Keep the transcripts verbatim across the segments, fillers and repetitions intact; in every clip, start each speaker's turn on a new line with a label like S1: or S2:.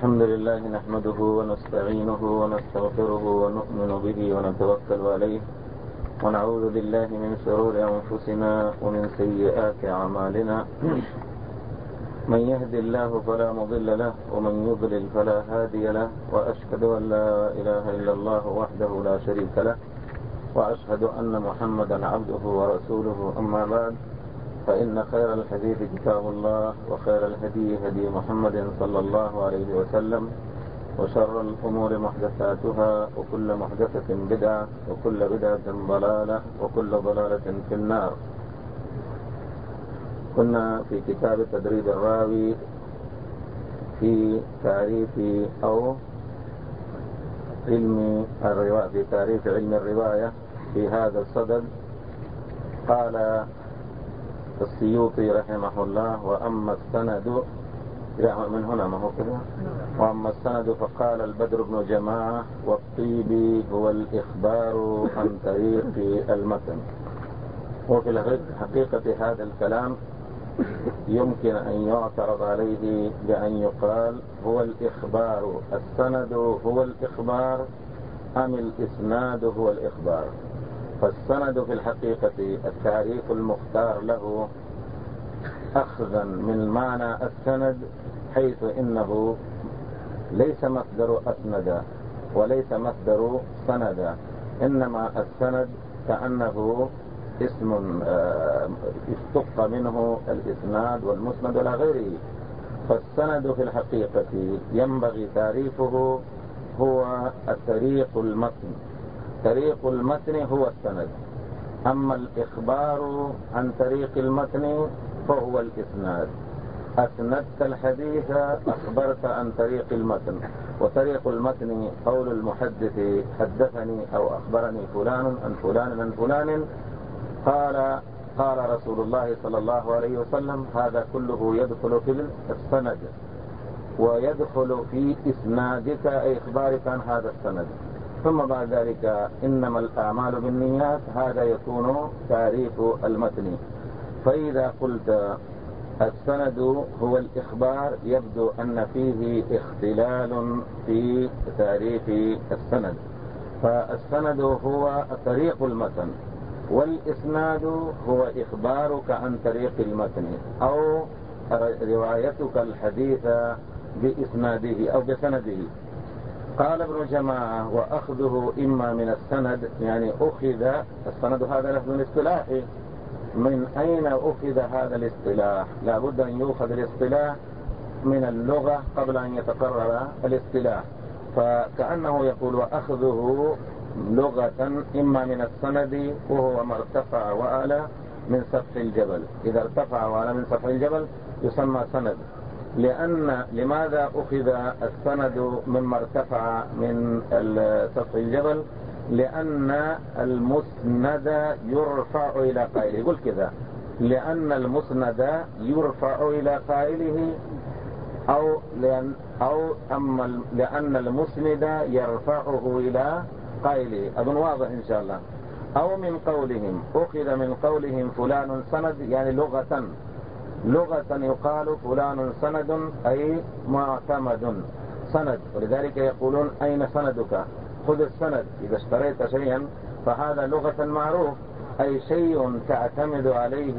S1: الحمد لله نحمده ونستعينه ونستغفره ونؤمن به ونتوكل عليه ونعوذ بالله من شرور أنفسنا ومن سيئات أعمالنا من يهد الله فلا مضل له ومن يضلل فلا هادي له وأشهد أن لا إله إلا الله وحده لا شريك له وأشهد أن محمدا عبده ورسوله. أما بعد، فإن خير الحديث كتاب الله وخير الهدي هدي محمد صلى الله عليه وسلم وشر الأمور محدثاتها وكل محدثة بدعة وكل بدعة ضلالة وكل ضلالة في النار. كنا في كتاب تدريب الراوي في تعريف أو علم الرواية في تعريف علم الرواية في هذا الصدد. قال السيوطي رحمه الله: وأما السند من هنا ما هو كذا وأما السند فقال البدر بن جماعة والطيبي هو الإخبار عن طريق المتن. وفي الحقيقة هذا الكلام يمكن أن يعترض عليه بأن يقال هو الإخبار السند هو الإخبار أم الإسناد هو الإخبار. فالسند في الحقيقة التعريف المختار له أخذا من معنى السند، حيث إنه ليس مصدر أسند وليس مصدر سند، إنما السند كأنه اسم اشتق منه الإسناد والمسند إلى غيره. فالسند في الحقيقة ينبغي تعريفه هو الطريق المتن. طريق المتن هو السند، أما الإخبار عن طريق المتن فهو الإسناد. أسندت الحديث أخبرت عن طريق المتن، وطريق المتن قول المحدث حدثني أو أخبرني فلان عن فلان عن فلان قال قال رسول الله صلى الله عليه وسلم. هذا كله يدخل في السند ويدخل في إسنادك أي إخبارك عن هذا السند. ثم بعد ذلك إنما الأعمال بالنيات، هذا يكون تعريف المتن. فإذا قلت السند هو الإخبار يبدو أن فيه اختلال في تعريف السند. فالسند هو طريق المتن، والإسناد هو إخبارك عن طريق المتن أو روايتك الحديث بإسناده أو بسنده. قال ابن جماعة: وأخذه إما من السند، يعني أخذ السند هذا لفظ اصطلاحي. من أين أخذ هذا الاصطلاح؟ لا بد أن يؤخذ الاصطلاح من اللغة قبل أن يتقرر الاصطلاح. فكأنه يقول: وأخذه لغة إما من السند وهو ما ارتفع وأعلى من سفح الجبل. إذا ارتفع وأعلى من سفح الجبل يسمى سند. لأن لماذا أخذ السند مما ارتفع من سفح الجبل؟ لأن المسند يرفع إلى قائله. يقول كذا: لأن المسند يرفع إلى قائله، أو لأن أو أما لأن المسند يرفعه إلى قائله. أظن واضح إن شاء الله. أو من قولهم، أخذ من قولهم فلان سند، يعني لغة لغة يقال فلان سند أي معتمد سند. ولذلك يقولون: أين سندك؟ خذ السند. إذا اشتريت شيئا فهذا لغة معروف، أي شيء تعتمد عليه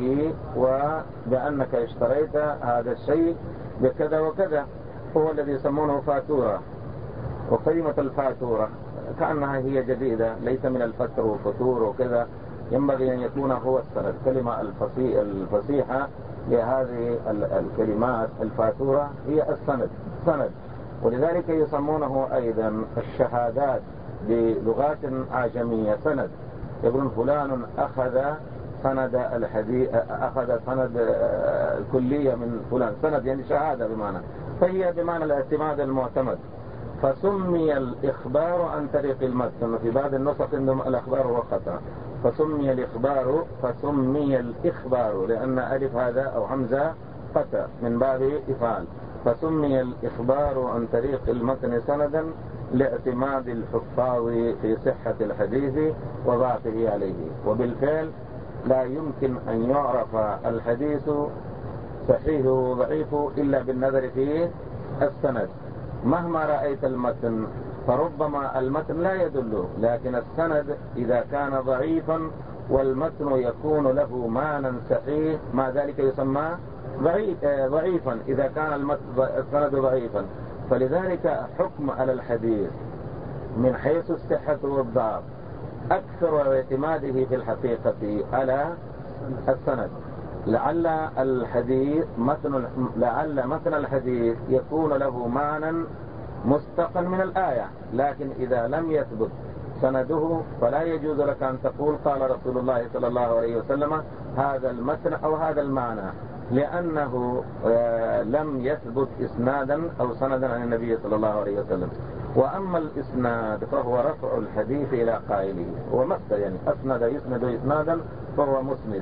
S1: وبأنك اشتريت هذا الشيء بكذا وكذا، هو الذي يسمونه فاتورة. وكلمة الفاتورة كأنها هي جديدة، ليس من الفتر والفتور وكذا. ينبغي أن يكون هو السند. كلمة الفصيحة لهذه الكلمات الفاتورة هي السند سند. ولذلك يسمونه أيضا الشهادات بلغات عجمية سند. يقولون فلان أخذ سند الحديث، أخذ سند الكلية من فلان. سند يعني شهادة بمعنى، فهي بمعنى الاعتماد المعتمد. فسمي الإخبار عن طريق المتن. في بعض النسخ عندهم الإخبار هو خطأ، فسمي الإخبار فسمي الإخبار لأن ألف هذا أو همزة قطع من باب إفعال. فسمي الإخبار عن طريق المتن سندا لاعتماد الحفاظ في صحة الحديث وضعفه عليه. وبالفعل لا يمكن أن يعرف الحديث صحيح وضعيف إلا بالنظر في السند. مهما رأيت المتن فربما المتن لا يدل، لكن السند إذا كان ضعيفا والمتن يكون له معنى صحيح مع ذلك يسمى ضعيفا إذا كان السند ضعيفا. فلذلك حكم على الحديث من حيث الصحة والضعف أكثر اعتماده في الحقيقة على السند. لعل الحديث متن لعل متن الحديث يكون له معنى مستقل من الآية، لكن إذا لم يثبت سنده فلا يجوز لك أن تقول قال رسول الله صلى الله عليه وسلم هذا المتن أو هذا المعنى، لأنه لم يثبت إسنادا أو سندا عن النبي صلى الله عليه وسلم. وأما الإسناد فهو رفع الحديث إلى قائله، هو مصدر يعني أسند يسند إسنادا فهو مسند،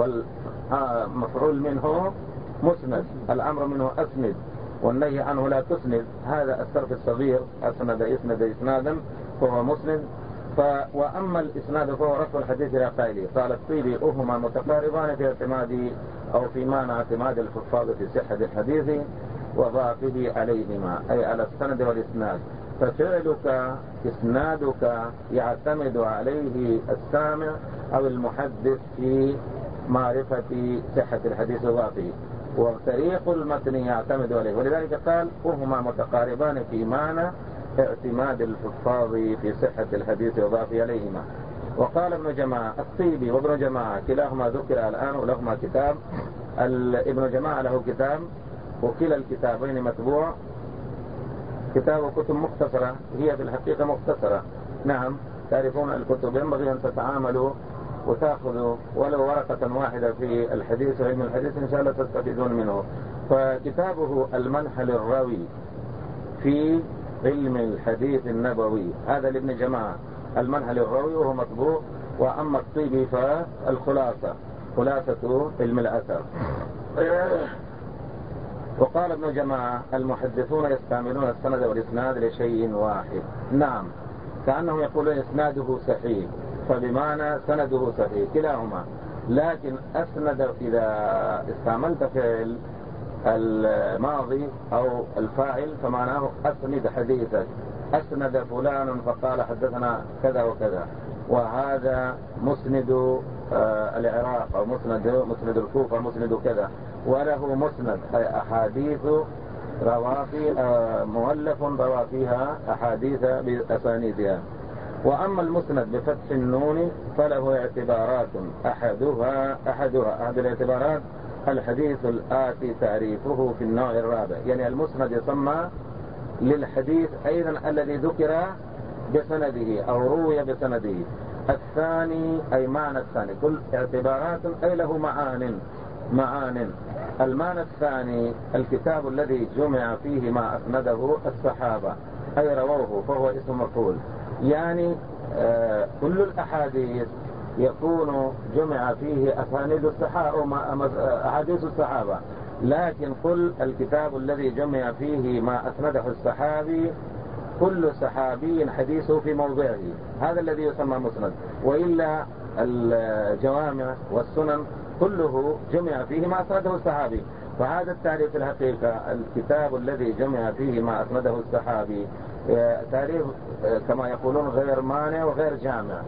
S1: والمفعول منه مسند، الأمر منه أسند، والنهي عنه لا تسند. هذا الصرف الصغير أسند يسند إسنادا فهو مسند. ف... وأما الإسناد فهو رفع الحديث إلى قائله. قال الطيبي أهما متقاربان في اعتماد أو في معنى اعتماد الحفاظ في صحة الحديث وضعفه عليهما، أي على السند والإسناد. ففعلك إسنادك يعتمد عليه السامع أو المحدث في معرفة صحة الحديث وضعفه، وطريق المتن يعتمد عليه. ولذلك قال وهما متقاربان في معنى اعتماد الحفاظ في صحة الحديث وضعفه عليهما. وقال ابن جماعة الطيبي وابن جماعة كلاهما ذكر الآن ولهما كتاب. ابن جماعة له كتاب وكلا الكتابين مطبوع، كتاب كتب مختصرة، هي في الحقيقة مختصرة. نعم تعرفون الكتب ينبغي أن تتعاملوا وتأخذوا ولو ورقة واحدة في الحديث وعلم الحديث إن شاء الله تستفيدون منه. فكتابه المنهل الراوي في علم الحديث النبوي، هذا لابن جماعة المنهل الراوي وهو مطبوع. وأما الطيبي فالخلاصة، خلاصة علم الأثر. وقال ابن جماعة المحدثون يستعملون السند والإسناد لشيء واحد. نعم كأنهم يقولون إسناده صحيح، فبمعنى سنده صحيح كلاهما. لكن أسند إذا استعملت فعل الماضي أو الفاعل فمعناه أسند حديثك، أسند فلان فقال حدثنا كذا وكذا، وهذا مسند العراق أو مسند مسند الكوفة مسند كذا، وله مسند أحاديث روافي مؤلف روافيها أحاديث بأسانيدها. وأما المسند بفتح النون فله اعتبارات، أحدها أحدها أحد الاعتبارات الحديث الآتي تعريفه في النوع الرابع. يعني المسند يسمى للحديث أيضا الذي ذكر بسنده أو روي بسنده. الثاني أي معنى الثاني، كل اعتبارات أي له معان معان. المعنى الثاني الكتاب الذي جمع فيه ما أسنده الصحابة أي رووه فهو اسم مفعول. يعني آه كل الأحاديث يكون جمع فيه أسانيد الصحابة أحاديث الصحابة، لكن كل الكتاب الذي جمع فيه ما أسنده الصحابي كل صحابي حديثه في موضعه، هذا الذي يسمى مسند. وإلا الجوامع والسنن كله جمع فيه ما أسنده الصحابي. فهذا التعريف الحقيقة الكتاب الذي جمع فيه ما أسنده الصحابي تعريف كما يقولون غير مانع وغير جامع،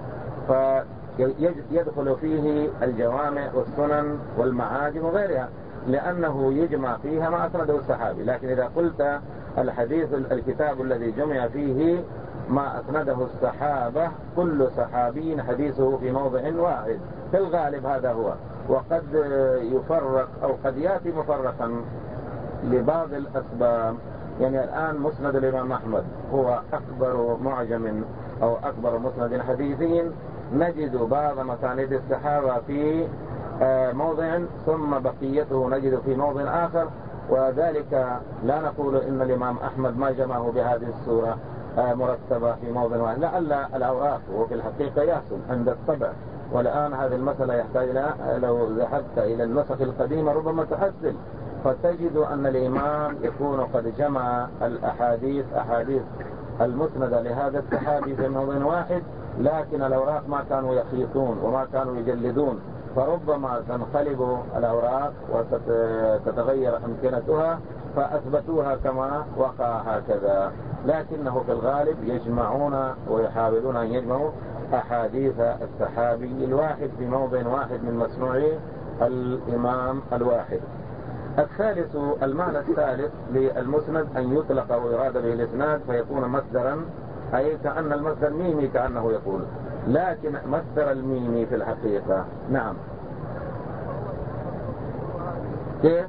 S1: فيدخل فيه الجوامع والسنن والمعاجم وغيرها لأنه يجمع فيها ما أسنده الصحابي. لكن إذا قلت الحديث الكتاب الذي جمع فيه ما أسنده الصحابة كل صحابي حديثه في موضع واحد في الغالب هذا هو. وقد يفرق أو قد يأتي مفرقا لبعض الأسباب. يعني الآن مسند الإمام أحمد هو أكبر معجم أو أكبر مسند حديثي، نجد بعض مسانيد الصحابة في موضع ثم بقيته نجد في موضع آخر، وذلك لا نقول إن الإمام أحمد ما جمعه بهذه الصورة مرتبة في موضع واحد، لعل الأوراق وفي الحقيقة يحصل عند الطبع. والآن هذه المسألة يحتاج إلى لو ذهبت إلى النسخ القديمة ربما تحصل فتجد أن الإمام يكون قد جمع الأحاديث أحاديث المسندة لهذا الصحابي في موضع واحد، لكن الأوراق ما كانوا يخيطون وما كانوا يجلدون، فربما تنقلب الأوراق وتتغير أمكنتها فأثبتوها كما وقع هكذا، لكنه في الغالب يجمعون ويحاولون أن يجمعوا أحاديث الصحابي الواحد في موضع واحد من مصنوع الإمام الواحد. الثالث، المعنى الثالث للمسند أن يطلق ويراد به الإسناد فيكون مصدرا، أي كأن المصدر ميمي كأنه يقول، لكن مصدر الميمي في الحقيقة. نعم. كيف؟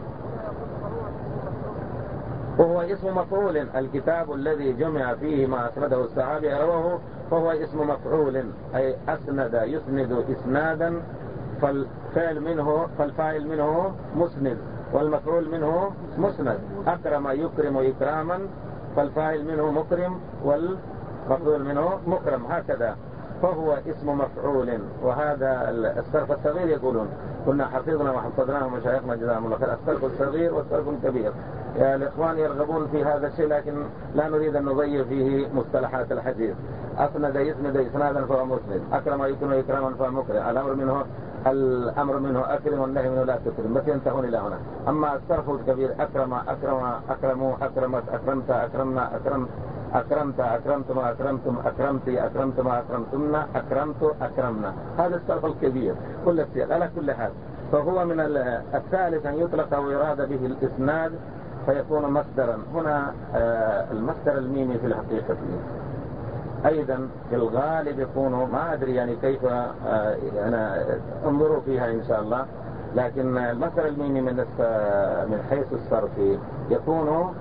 S1: وهو اسم مفعول، الكتاب الذي جمع فيه ما أسنده الصحابي رواه فهو اسم مفعول، أي أسند يسند إسنادا، فالفعل منه فالفاعل منه مسند والمفعول منه مسند. أكرم يكرم إكراما، فالفاعل منه مكرم والمفعول منه مكرم، هكذا، فهو اسم مفعول. وهذا الصرف الصغير يقولون، كنا حفظنا وحفظناه مشايخنا جزاهم الله خير، الصرف الصغير والصرف الكبير. يا الإخوان يرغبون في هذا الشيء، لكن لا نريد أن نضيع فيه مصطلحات الحديث. أسند يسند إسنادا فهو مسند، أكرم يكرم إكراما فهو مكرم، الأمر منه الأمر منه أكرم والنهي منه لا تكرم، بس ينتهون إلى هنا. أما الصرف الكبير، أكرم أكرم أكرموا أكرمت أكرمت أكرمنا أكرمت أكرمت أكرمتم أكرمتم أكرمتي أكرمتما أكرمتن أكرمت أكرمنا، هذا الصرف الكبير كل السياق. على كل حال فهو من الثالث أن يطلق ويراد به الإسناد فيكون مصدرا. هنا المصدر الميمي في الحقيقة أيضا في الغالب يكون، ما أدري يعني كيف، أنا انظروا فيها إن شاء الله، لكن المصدر الميمي من من حيث الصرف يكون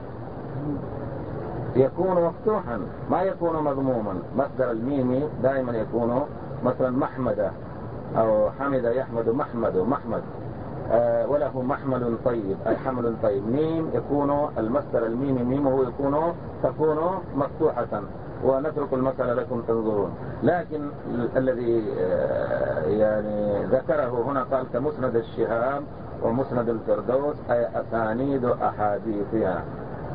S1: يكون مفتوحا، ما يكون مضموما. مصدر الميمي دائما يكون مثلا محمد أو حمد يحمد محمد محمد آه وله محمل طيب، أي حمل طيب. ميم يكون المصدر الميمي ميمه يكون تكون مفتوحة، ونترك المسألة لكم تنظرون. لكن الذي آه يعني ذكره هنا قال كمسند الشهاب ومسند الفردوس، أي أسانيد أحاديثها.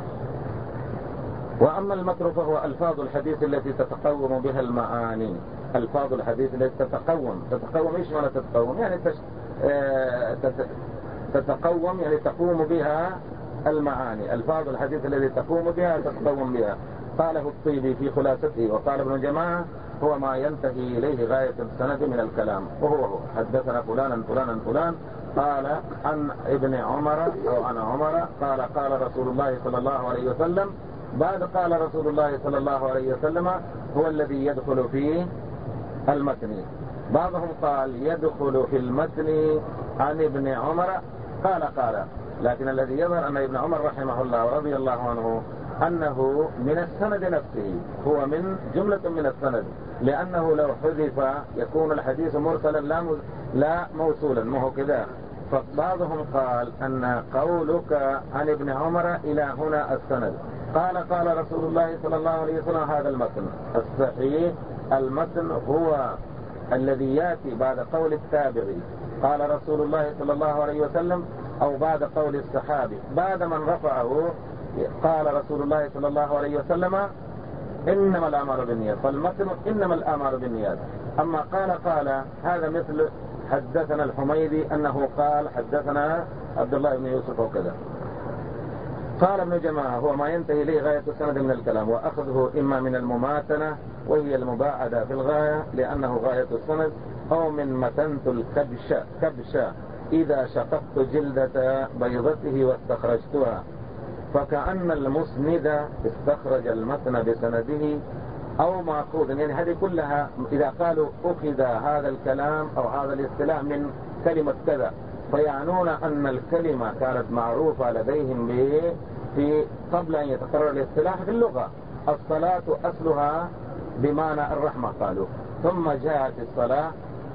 S1: وأما المتن فهو ألفاظ الحديث التي تتقوم بها المعاني. ألفاظ الحديث التي تتقوم تتقوم إيش معنى تتقوم؟ يعني تش... آه... تت... تتقوم يعني تقوم بها المعاني. ألفاظ الحديث التي تقوم بها تتقوم بها. قاله الطيبي في خلاصته، وقال ابن جماعة هو ما ينتهي إليه غاية السند من الكلام، وهو هو حدثنا فلانا فلانا فلان قال عن ابن عمر أو عن عمر قال قال رسول الله صلى الله عليه وسلم. بعد قال رسول الله صلى الله عليه وسلم هو الذي يدخل في المتن. بعضهم قال يدخل في المتن عن ابن عمر قال قال لكن الذي يظهر أن ابن عمر رحمه الله ورضي الله عنه أنه من السند نفسه، هو من جملة من السند، لأنه لو حذف يكون الحديث مرسلا لا لا موصولا، ما هو كذا. فبعضهم قال أن قولك عن ابن عمر إلى هنا السند، قال قال رسول الله صلى الله عليه وسلم، هذا المتن الصحيح. المتن هو الذي يأتي بعد قول التابعي قال رسول الله صلى الله عليه وسلم، أو بعد قول الصحابي بعد من رفعه قال رسول الله صلى الله عليه وسلم إنما الأعمال بالنيات، فالمتن إنما الأعمال بالنيات. أما قال قال هذا مثل حدثنا الحميدي أنه قال حدثنا عبد الله بن يوسف وكذا. قال ابن جماعة هو ما ينتهي إليه غاية السند من الكلام، وأخذه إما من المماتنة وهي المباعدة في الغاية لأنه غاية السند، أو من متنت الكبشة كبشة إذا شققت جلدة بيضته واستخرجتها، فكأن المسند استخرج المتن بسنده أو مأخوذ. يعني هذه كلها إذا قالوا أخذ هذا الكلام أو هذا الاصطلاح من كلمة كذا، فيعنون أن الكلمة كانت معروفة لديهم في قبل أن يتقرر الاصطلاح في اللغة. الصلاة أصلها بمعنى الرحمة قالوا، ثم جاءت الصلاة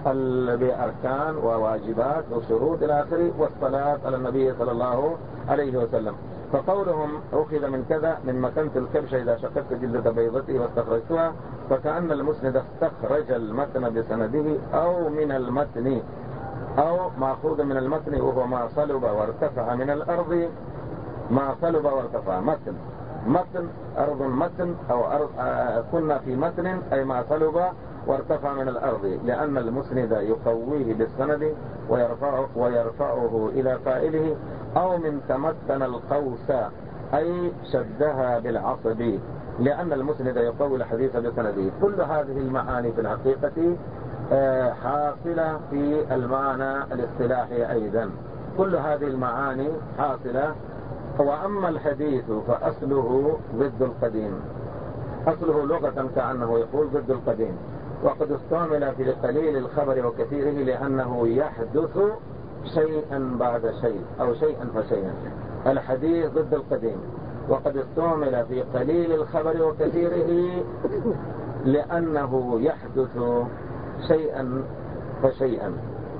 S1: بأركان وواجبات وشروط إلى آخره، والصلاة على النبي صلى الله عليه وسلم. فقولهم أخذ من كذا من مكنت الكبش إذا شققت جلدة بيضته واستخرجتها، فكأن المسند استخرج المتن بسنده أو من المتن أو مأخوذ من المتن، وهو ما صلب وارتفع من الأرض. ما صلب وارتفع متن متن أرض متن أو أرض آه كنا في متن أي ما صلب وارتفع من الأرض، لأن المسند يقويه بالسند ويرفعه, ويرفعه إلى قائله، أو من تمتن القوس أي شدها بالعصب، لأن المسند يقوي الحديث بسنده. كل هذه المعاني في الحقيقة حاصلة في المعنى الاصطلاحي أيضا، كل هذه المعاني حاصلة. وأما الحديث فأصله ضد القديم، أصله لغة كأنه يقول ضد القديم، وقد استعمل في قليل الخبر وكثيره لأنه يحدث شيئا بعد شيء أو شيئا فشيئا. الحديث ضد القديم، وقد استعمل في قليل الخبر وكثيره لأنه يحدث شيئا فشيئا.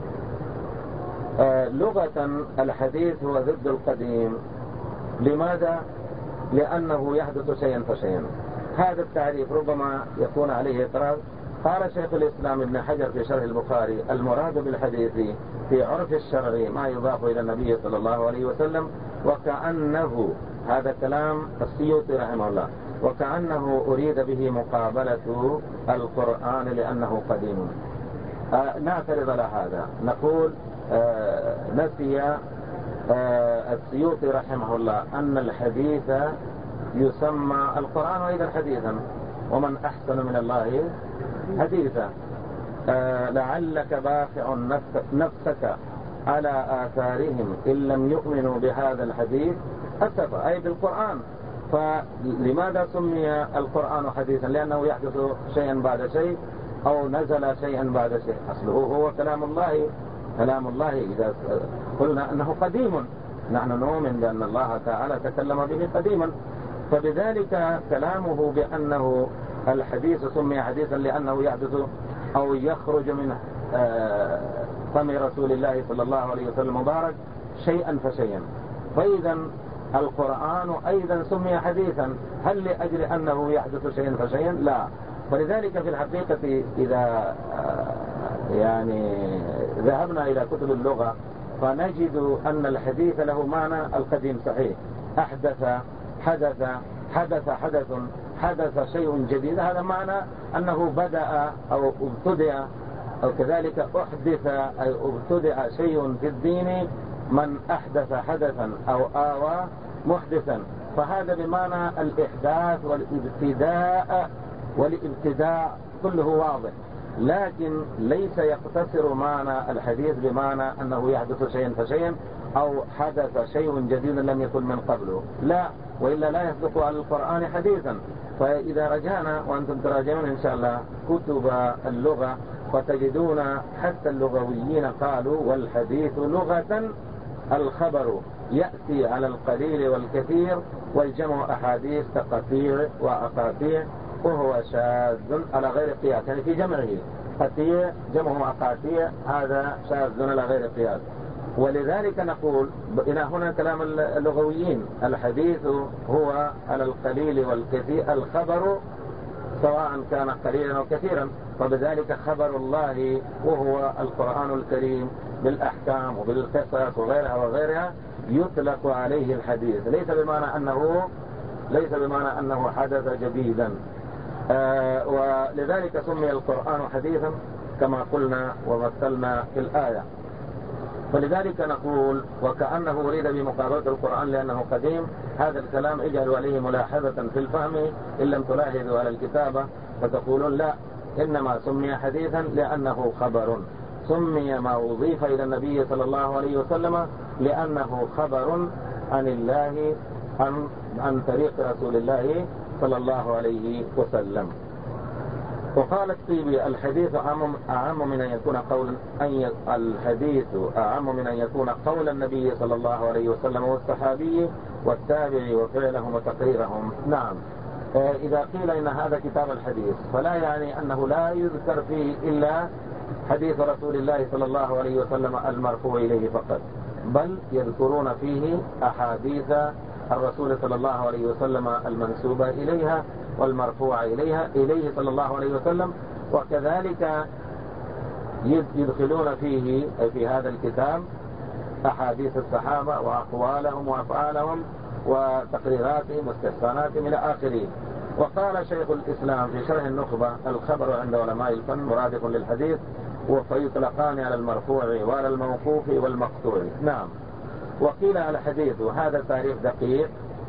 S1: آه لغة الحديث هو ضد القديم. لماذا؟ لأنه يحدث شيئا فشيئا. هذا التعريف ربما يكون عليه اعتراض. قال شيخ الإسلام ابن حجر في شرح البخاري: المراد بالحديث في عرف الشرع ما يضاف إلى النبي صلى الله عليه وسلم، وكأنه، هذا كلام السيوطي رحمه الله، وكأنه أريد به مقابلة القرآن لأنه قديم. آه نعترض على هذا، نقول آه نسي آه السيوطي رحمه الله أن الحديث يسمى القرآن أيضا حديثا، ومن أحسن من الله حديثا. آه لعلك باخع نفسك على آثارهم إن لم يؤمنوا بهذا الحديث أسفا، أي بالقرآن. فلماذا سمي القرآن حديثا؟ لأنه يحدث شيئا بعد شيء أو نزل شيئا بعد شيء. أصله هو كلام الله، كلام الله. إذا قلنا أنه قديم، نحن نؤمن بأن الله تعالى تكلم به قديما، فبذلك كلامه بأنه الحديث سمي حديثا لأنه يحدث أو يخرج من فم رسول الله صلى الله عليه وسلم مبارك شيئا فشيئا. فإذا القرآن أيضا سمي حديثا، هل لأجل أنه يحدث شيئا فشيئا؟ لا. ولذلك في الحقيقة إذا يعني ذهبنا إلى كتب اللغة فنجد أن الحديث له معنى القديم صحيح. أحدث، حدث، حدث حدث، حدث شيء جديد، هذا معنى أنه بدأ أو ابتدأ، أو كذلك أحدث أي ابتدأ شيء في الدين، من أحدث حدثا أو آوى محدثا، فهذا بمعنى الإحداث والابتداء والابتداع كله واضح. لكن ليس يقتصر معنى الحديث بمعنى أنه يحدث شيئا فشيئا أو حدث شيء جديد لم يكن من قبله، لا، وإلا لا يصدق على القرآن حديثا. فإذا رجعنا وأنتم تراجعون إن شاء الله كتب اللغة فتجدون حتى اللغويين قالوا: والحديث لغة الخبر يأتي على القليل والكثير، والجمع أحاديث تقطيع وأقاطيع، وهو شاذ على غير قياس. يعني في جمعه قطيع جمعه أقاطيع، هذا شاذ على غير قياس. ولذلك نقول إلى هنا كلام اللغويين: الحديث هو على القليل والكثير، الخبر سواء كان قليلا أو كثيرا، فبذلك خبر الله وهو القرآن الكريم بالأحكام وبالقصص وغيرها وغيرها يطلق عليه الحديث، ليس بمعنى أنه ليس بمعنى أنه حدث جديدا. آه ولذلك سمي القرآن حديثا كما قلنا ومثلنا في الآية. فلذلك نقول وكأنه أريد بمقابلة القرآن لأنه قديم. هذا الكلام اجعلوا عليه ملاحظة في الفهم إن لم تلاحظوا على الكتابة، فتقولون لا، إنما سمي حديثا لأنه خبر. سمي ما أضيف إلى النبي صلى الله عليه وسلم لأنه خبر عن الله عن, عن طريق رسول الله صلى الله عليه وسلم. وقال الطيبي: الحديث أعم, أعم من أن يكون قولا أن الحديث أعم من أن يكون قول النبي صلى الله عليه وسلم والصحابي والتابعي وفعلهم وتقريرهم. نعم، إذا قيل إن هذا كتاب الحديث فلا يعني أنه لا يذكر فيه إلا حديث رسول الله صلى الله عليه وسلم المرفوع إليه فقط، بل يذكرون فيه أحاديث الرسول صلى الله عليه وسلم المنسوبة إليها والمرفوع إليها إليه صلى الله عليه وسلم. وكذلك يدخلون فيه في هذا الكتاب أحاديث الصحابة وأقوالهم وأفعالهم وتقريراتهم واستحساناتهم إلى آخره. وقال شيخ الإسلام في شرح النخبة: الخبر عند علماء الفن مرادف للحديث، وفيطلقان على المرفوع وعلى الموقوف والمقطوع. نعم. وقيل الحديث وهذا تعريف دقيق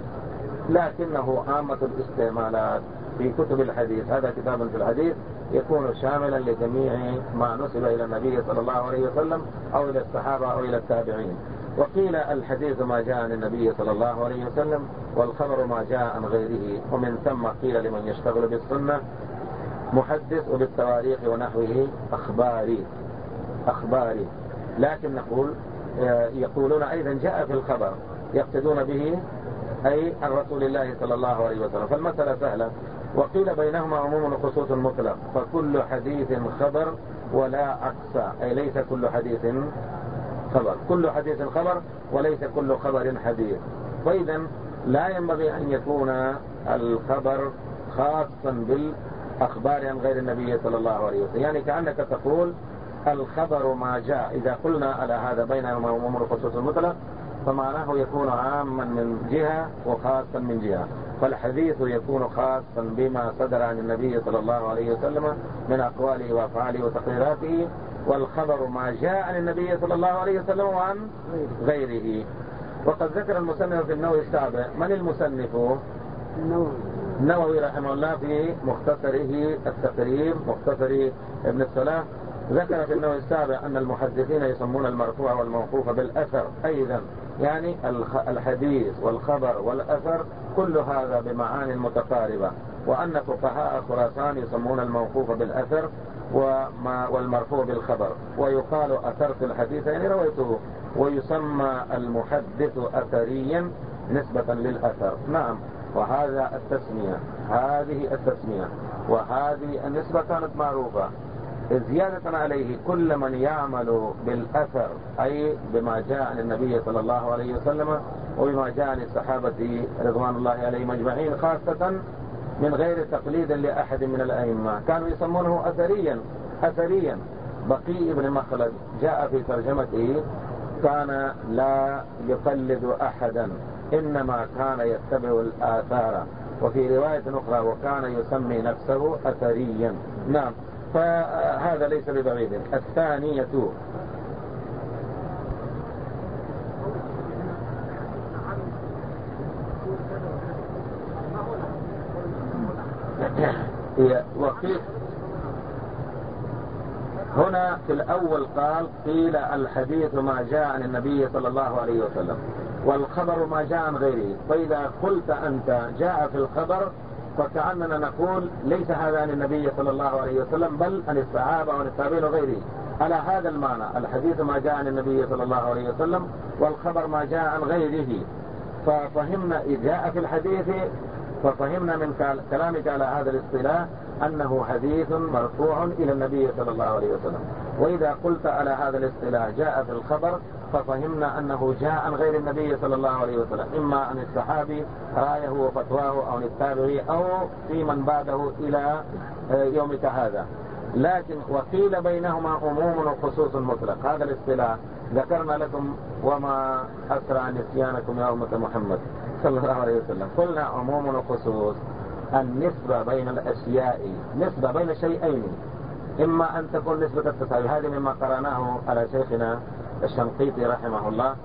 S1: لكنه عامة الاستعمالات في كتب الحديث. هذا كتاب في الحديث يكون شاملا لجميع ما نسب إلى النبي صلى الله عليه وسلم أو إلى الصحابة أو إلى التابعين. وقيل الحديث ما جاء عن النبي صلى الله عليه وسلم، والخبر ما جاء عن غيره. ومن ثم قيل لمن يشتغل بالسنة محدث، وبالتواريخ ونحوه أخباري أخباري. لكن نقول يقولون أيضا جاء في الخبر، يقصدون به أي عن رسول الله صلى الله عليه وسلم. فالمسألة سهلة. وقيل بينهما عموم وخصوص مطلق، فكل حديث خبر ولا عكس، أي ليس كل حديث خبر، كل حديث خبر وليس كل خبر حديث. فإذا لا ينبغي أن يكون الخبر خاصا بالأخبار عن غير النبي صلى الله عليه وسلم. يعني كأنك تقول الخبر ما جاء، إذا قلنا على هذا بينهما عموم وخصوص مطلق فمعناه يكون عاما من جهة وخاصا من جهة. فالحديث يكون خاصا بما صدر عن النبي صلى الله عليه وسلم من أقواله وأفعاله وتقريراته، والخبر ما جاء عن النبي صلى الله عليه وسلم وعن غيره. وقد ذكر المصنف في النووي السابع. من المصنف؟ النووي رحمه الله في مختصره التقريب، مختصر ابن الصلاح، ذكر في النووي السابع أن المحدثين يسمون المرفوع والموقوف بالأثر أيضا، يعني الحديث والخبر والأثر كل هذا بمعاني متقاربة. وأن فقهاء خراسان يسمون الموقوف بالأثر وما والمرفوع بالخبر، ويقال أثرت الحديث يعني رويته، ويسمى المحدث أثريا نسبة للأثر. نعم، وهذا التسمية، هذه التسمية وهذه النسبة كانت معروفة. زيادة عليه كل من يعمل بالأثر أي بما جاء عن النبي صلى الله عليه وسلم وبما جاء عن الصحابة رضوان الله عليهم أجمعين، خاصة من غير تقليد لأحد من الأئمة، كانوا يسمونه أثريا أثريا. بقي بن مخلد جاء في ترجمته كان لا يقلد أحدا، إنما كان يتبع الآثار. وفي رواية أخرى وكان يسمي نفسه أثريا. نعم، فهذا ليس ببعيد. الثانية وقيل هنا في الأول قال قيل الحديث ما جاء عن النبي صلى الله عليه وسلم، والخبر ما جاء عن غيره. فإذا قلت أنت جاء في الخبر فكأننا نقول ليس هذا عن النبي صلى الله عليه وسلم بل عن الصحابة وعن التابعين وغيره. على هذا المعنى الحديث ما جاء عن النبي صلى الله عليه وسلم والخبر ما جاء عن غيره. ففهمنا إذا جاء في الحديث، ففهمنا من كلامك على هذا الاصطلاح أنه حديث مرفوع إلى النبي صلى الله عليه وسلم. وإذا قلت على هذا الاصطلاح جاء في الخبر ففهمنا أنه جاء عن غير النبي صلى الله عليه وسلم، إما عن الصحابي رأيه وفتواه أو عن التابعي أو في من بعده إلى يومك هذا. لكن وقيل بينهما عموم وخصوص مطلق. هذا الاصطلاح ذكرنا لكم وما أسرع نسيانكم يا أمة محمد صلى الله عليه وسلم. قلنا عموم وخصوص، النسبة بين الأشياء نسبة بين شيئين، إما أن تكون نسبة التساوي. هذه مما قرأناه على شيخنا الشنقيطي رحمه الله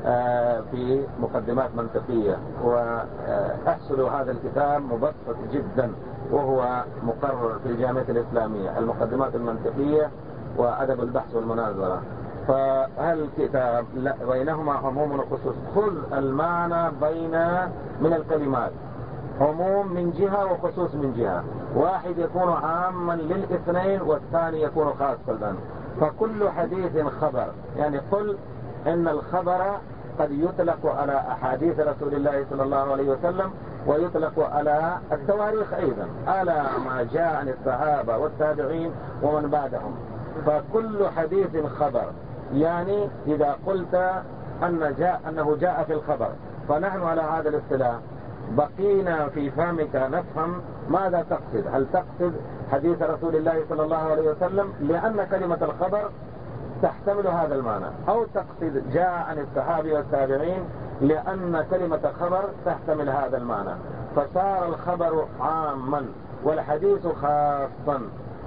S1: في مقدمات منطقية، وأحصل هذا الكتاب مبسط جدا وهو مقرر في الجامعة الإسلامية، المقدمات المنطقية وأدب البحث والمناظرة. فهل الكتاب بينهما عموم وخصوص، خذ المعنى بين من الكلمات، عموم من جهة وخصوص من جهة، واحد يكون عاما للاثنين والثاني يكون خاصا. فكل حديث خبر، يعني قل إن الخبر قد يطلق على أحاديث رسول الله صلى الله عليه وسلم ويطلق على التواريخ أيضا، على ما جاء عن الصحابة والتابعين ومن بعدهم. فكل حديث خبر، يعني إذا قلت أن جاء أنه جاء في الخبر فنحن على هذا الاصطلاح بقينا في فهمك نفهم ماذا تقصد. هل تقصد حديث رسول الله صلى الله عليه وسلم لأن كلمة الخبر تحتمل هذا المعنى، أو تقصد جاء عن الصحابة والتابعين لأن كلمة خبر تحتمل هذا المعنى، فصار الخبر عاما والحديث خاصا.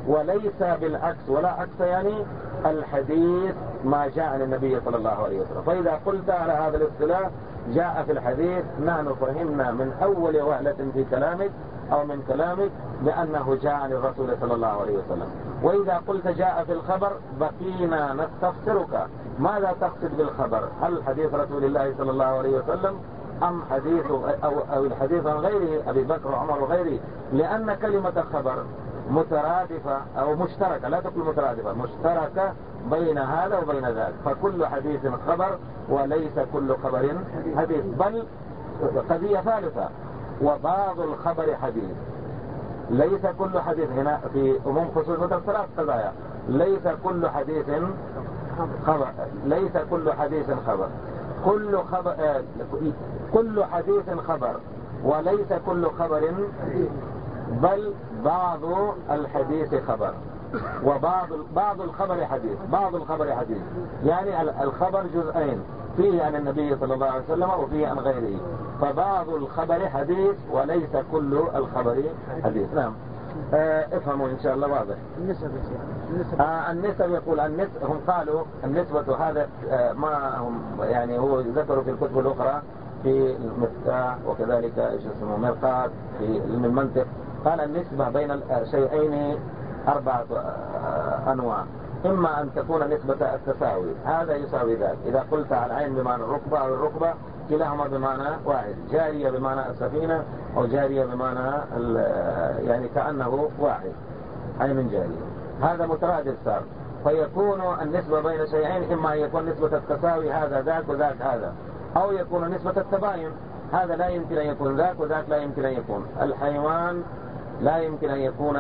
S1: وليس بالعكس، ولا عكس يعني الحديث ما جاء عن النبي صلى الله عليه وسلم. فإذا قلت على هذا الاصطلاح جاء في الحديث، نحن فهمنا من أول وهلة في كلامك أو من كلامك بأنه جاء عن الرسول صلى الله عليه وسلم. وإذا قلت جاء في الخبر بقينا نستفسرك ماذا تقصد بالخبر، هل حديث رسول الله صلى الله عليه وسلم أم حديث أو, أو الحديث عن غيره أبي بكر وعمر وغيره، لأن كلمة خبر مترادفة أو مشتركة، لا تقول مترادفة، مشتركة بين هذا وبين ذاك، فكل حديث خبر وليس كل خبر حديث. بل قضية ثالثة، وبعض الخبر حديث، ليس كل حديث، هنا في أموم خصوص ثلاث قضايا، ليس كل حديث خبر، ليس كل حديث خبر، كل خبر كل حديث خبر وليس كل خبر، بل بعض الحديث خبر، وبعض بعض الخبر حديث، بعض الخبر حديث، يعني الخبر جزئين، فيه عن النبي صلى الله عليه وسلم وفيه عن غيره، فبعض الخبر حديث وليس كل الخبر حديث. نعم. آه افهموا ان شاء الله واضح.
S2: النسب
S1: آه النسب يقول النسب، هم قالوا النسبة هذا آه ما هم يعني هو ذكروا في الكتب الأخرى في المفتاح وكذلك ايش اسمه مرقات في علم المنطق، قال النسبة بين الشيئين أربعة أنواع، إما أن تكون نسبة التساوي، هذا يساوي ذاك، إذا قلت على العين بمعنى الركبة أو الركبة كلاهما بمعنى واحد، جارية بمعنى السفينة أو جارية بمعنى يعني كأنه واحد عين جارية، هذا مترادف صار، فيكون النسبة بين شيئين إما أن يكون نسبة التساوي هذا ذاك وذاك هذا، أو يكون نسبة التباين، هذا لا يمكن أن يكون ذاك وذاك لا يمكن أن يكون. الحيوان لا يمكن أن يكون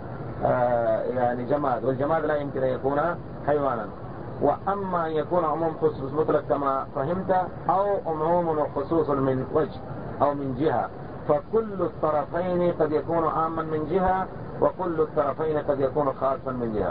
S1: آه يعني جماد، والجماد لا يمكن أن يكون حيوانا. وأما أن يكون عموم خصوص مطلق كما فهمت، أو عموم وخصوص من وجه أو من جهة، فكل الطرفين قد يكون عاما من جهة، وكل الطرفين قد يكون خاصا من جهة.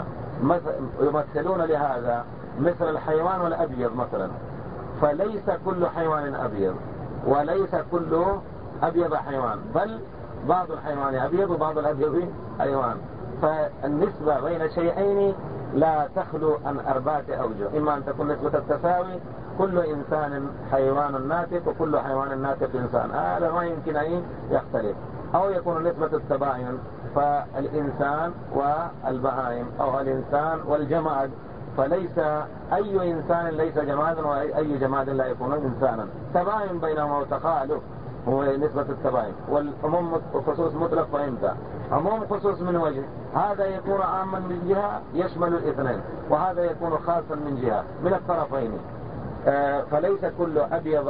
S1: يمثلون لهذا مثل الحيوان والأبيض مثلا، فليس كل حيوان أبيض وليس كل أبيض حيوان، بل بعض الحيوان أبيض وبعض الأبيض حيوان. فالنسبة بين شيئين لا تخلو عن أربعة أوجه، إما أن تكون نسبة التساوي، كل إنسان حيوان ناطق وكل حيوان ناطق إنسان، هذا ما يمكن أن يختلف، أو يكون نسبة التباين، فالإنسان والبهائم أو الإنسان والجماد، فليس أي إنسان ليس جمادا وأي جماد لا يكون إنسانا، تباين بينهما وتخالف هو نسبة التباين. والعموم خصوص مطلق فهمت، عموم خصوص من وجه، هذا يكون عاما من جهة يشمل الاثنين، وهذا يكون خاصا من جهة من الطرفين. آه فليس كل أبيض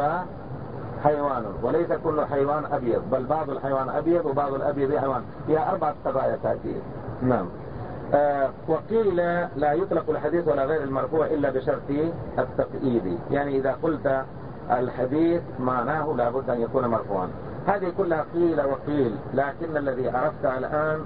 S1: حيوان وليس كل حيوان أبيض، بل بعض الحيوان أبيض وبعض الأبيض حيوان، فيها أربعة قضايا تأتي. نعم. آه وقيل لا يطلق الحديث ولا غير المرفوع إلا بشرط التقييد، يعني إذا قلت الحديث معناه لابد أن يكون مرفوعا، هذه كلها قيل وقيل، لكن الذي عرفت الآن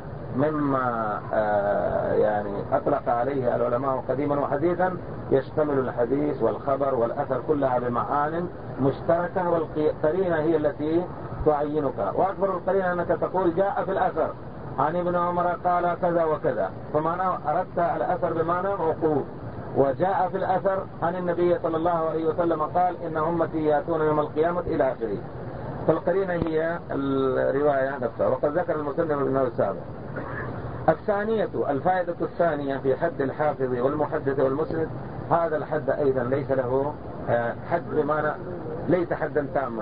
S1: مما آه يعني أطلق عليه العلماء قديما وحديثا يشتمل الحديث والخبر والأثر كلها بمعان مشتركة، والقرينة هي التي تعينك، وأكبر القرينة أنك تقول جاء في الأثر عن ابن عمر قال كذا وكذا، فمعنى أردت الأثر بمعنى موقوف، وجاء في الأثر عن النبي صلى الله عليه وسلم قال إن أمتي يأتون يوم القيامة إلى آخره، فالقرينة هي الرواية نفسها. وقد ذكر المسلم بالنوع السابق. الثانية، الفائدة الثانية في حد الحافظ والمحدث والمسند، هذا الحد أيضا ليس له حد بمعنى ليس حدا تاما،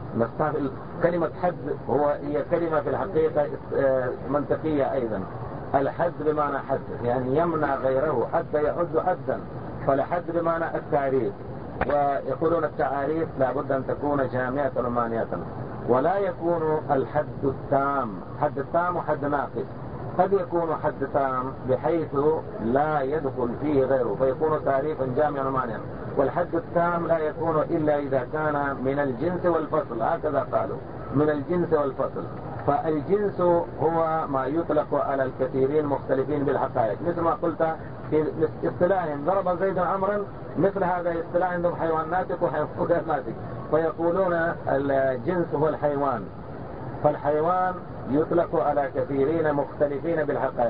S1: كلمة حد هو هي كلمة في الحقيقة منطقية أيضا، الحد بمعنى حد يعني يمنع غيره حتى يعد حدا، فالحد بمعنى التعريف، ويقولون التعاريف لابد أن تكون جامعة ومانعة، ولا يكون الحد التام، حد التام وحد ناقص، قد يكون حد تام بحيث لا يدخل فيه غيره فيكون تعريفا جامعا ومانعا، والحد التام لا يكون إلا إذا كان من الجنس والفصل، هكذا قالوا من الجنس والفصل. فالجنس هو ما يطلق على الكثيرين مختلفين بالحقائق، مثل ما قلت في اصطلاحهم ضرب زيد عمرا، مثل هذا اصطلاح عندهم حيوان ناطق وحيوان غير ناطق، فيقولون الجنس هو الحيوان، فالحيوان يطلق على كثيرين مختلفين بالحقائق،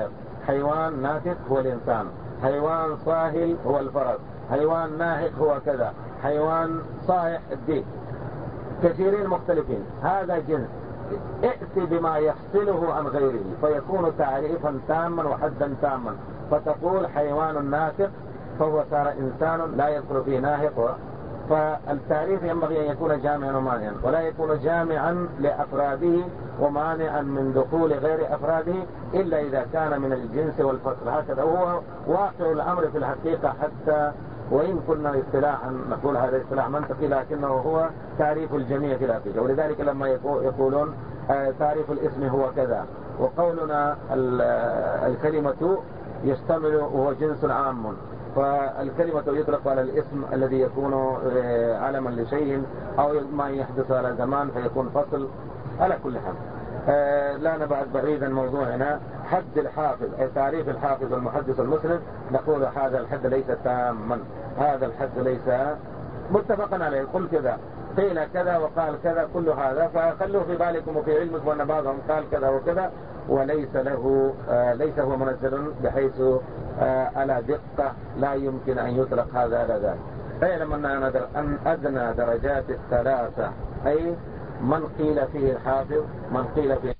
S1: حيوان ناتق هو الإنسان، حيوان صاهل هو الفرس، حيوان ناهق هو كذا، حيوان صائح الديك، كثيرين مختلفين. هذا جنس، ائت بما يفصله عن غيره فيكون تعريفا تاما وحدا تاما. فتقول حيوان ناتق فهو صار إنسان لا يدخل فيه ناهق. فالتعريف ينبغي أن يكون جامعا ومانعا، ولا يكون جامعا لأفراده ومانعا من دخول غير أفراده إلا إذا كان من الجنس والفصل. هكذا هو واقع الأمر في الحقيقة، حتى وإن كنا اصطلاحا نقول هذا اصطلاح منطقي لكنه هو تعريف الجميع في الحقيقة. ولذلك لما يقولون تعريف الاسم هو كذا، وقولنا الكلمة يشتمل وهو جنس عام، فالكلمة يطلق على الاسم الذي يكون علما لشيء أو ما يحدث على زمان فيكون فصل. على كل حال لا نبعد بعيدا موضوعنا. حد الحافظ أي تعريف الحافظ المحدث المسند، نقول هذا الحد ليس تاما، هذا الحد ليس متفقا عليه. قل كذا قيل كذا وقال كذا، كل هذا فخلوا في بالكم وفي علمكم أن بعضهم قال كذا وكذا، وليس له آه ليس هو منزل بحيث آه على دقة لا يمكن أن يطلق هذا على ذلك. اعلم أن أدنى درجات الثلاثة أي من قيل فيه الحافظ، من قيل فيه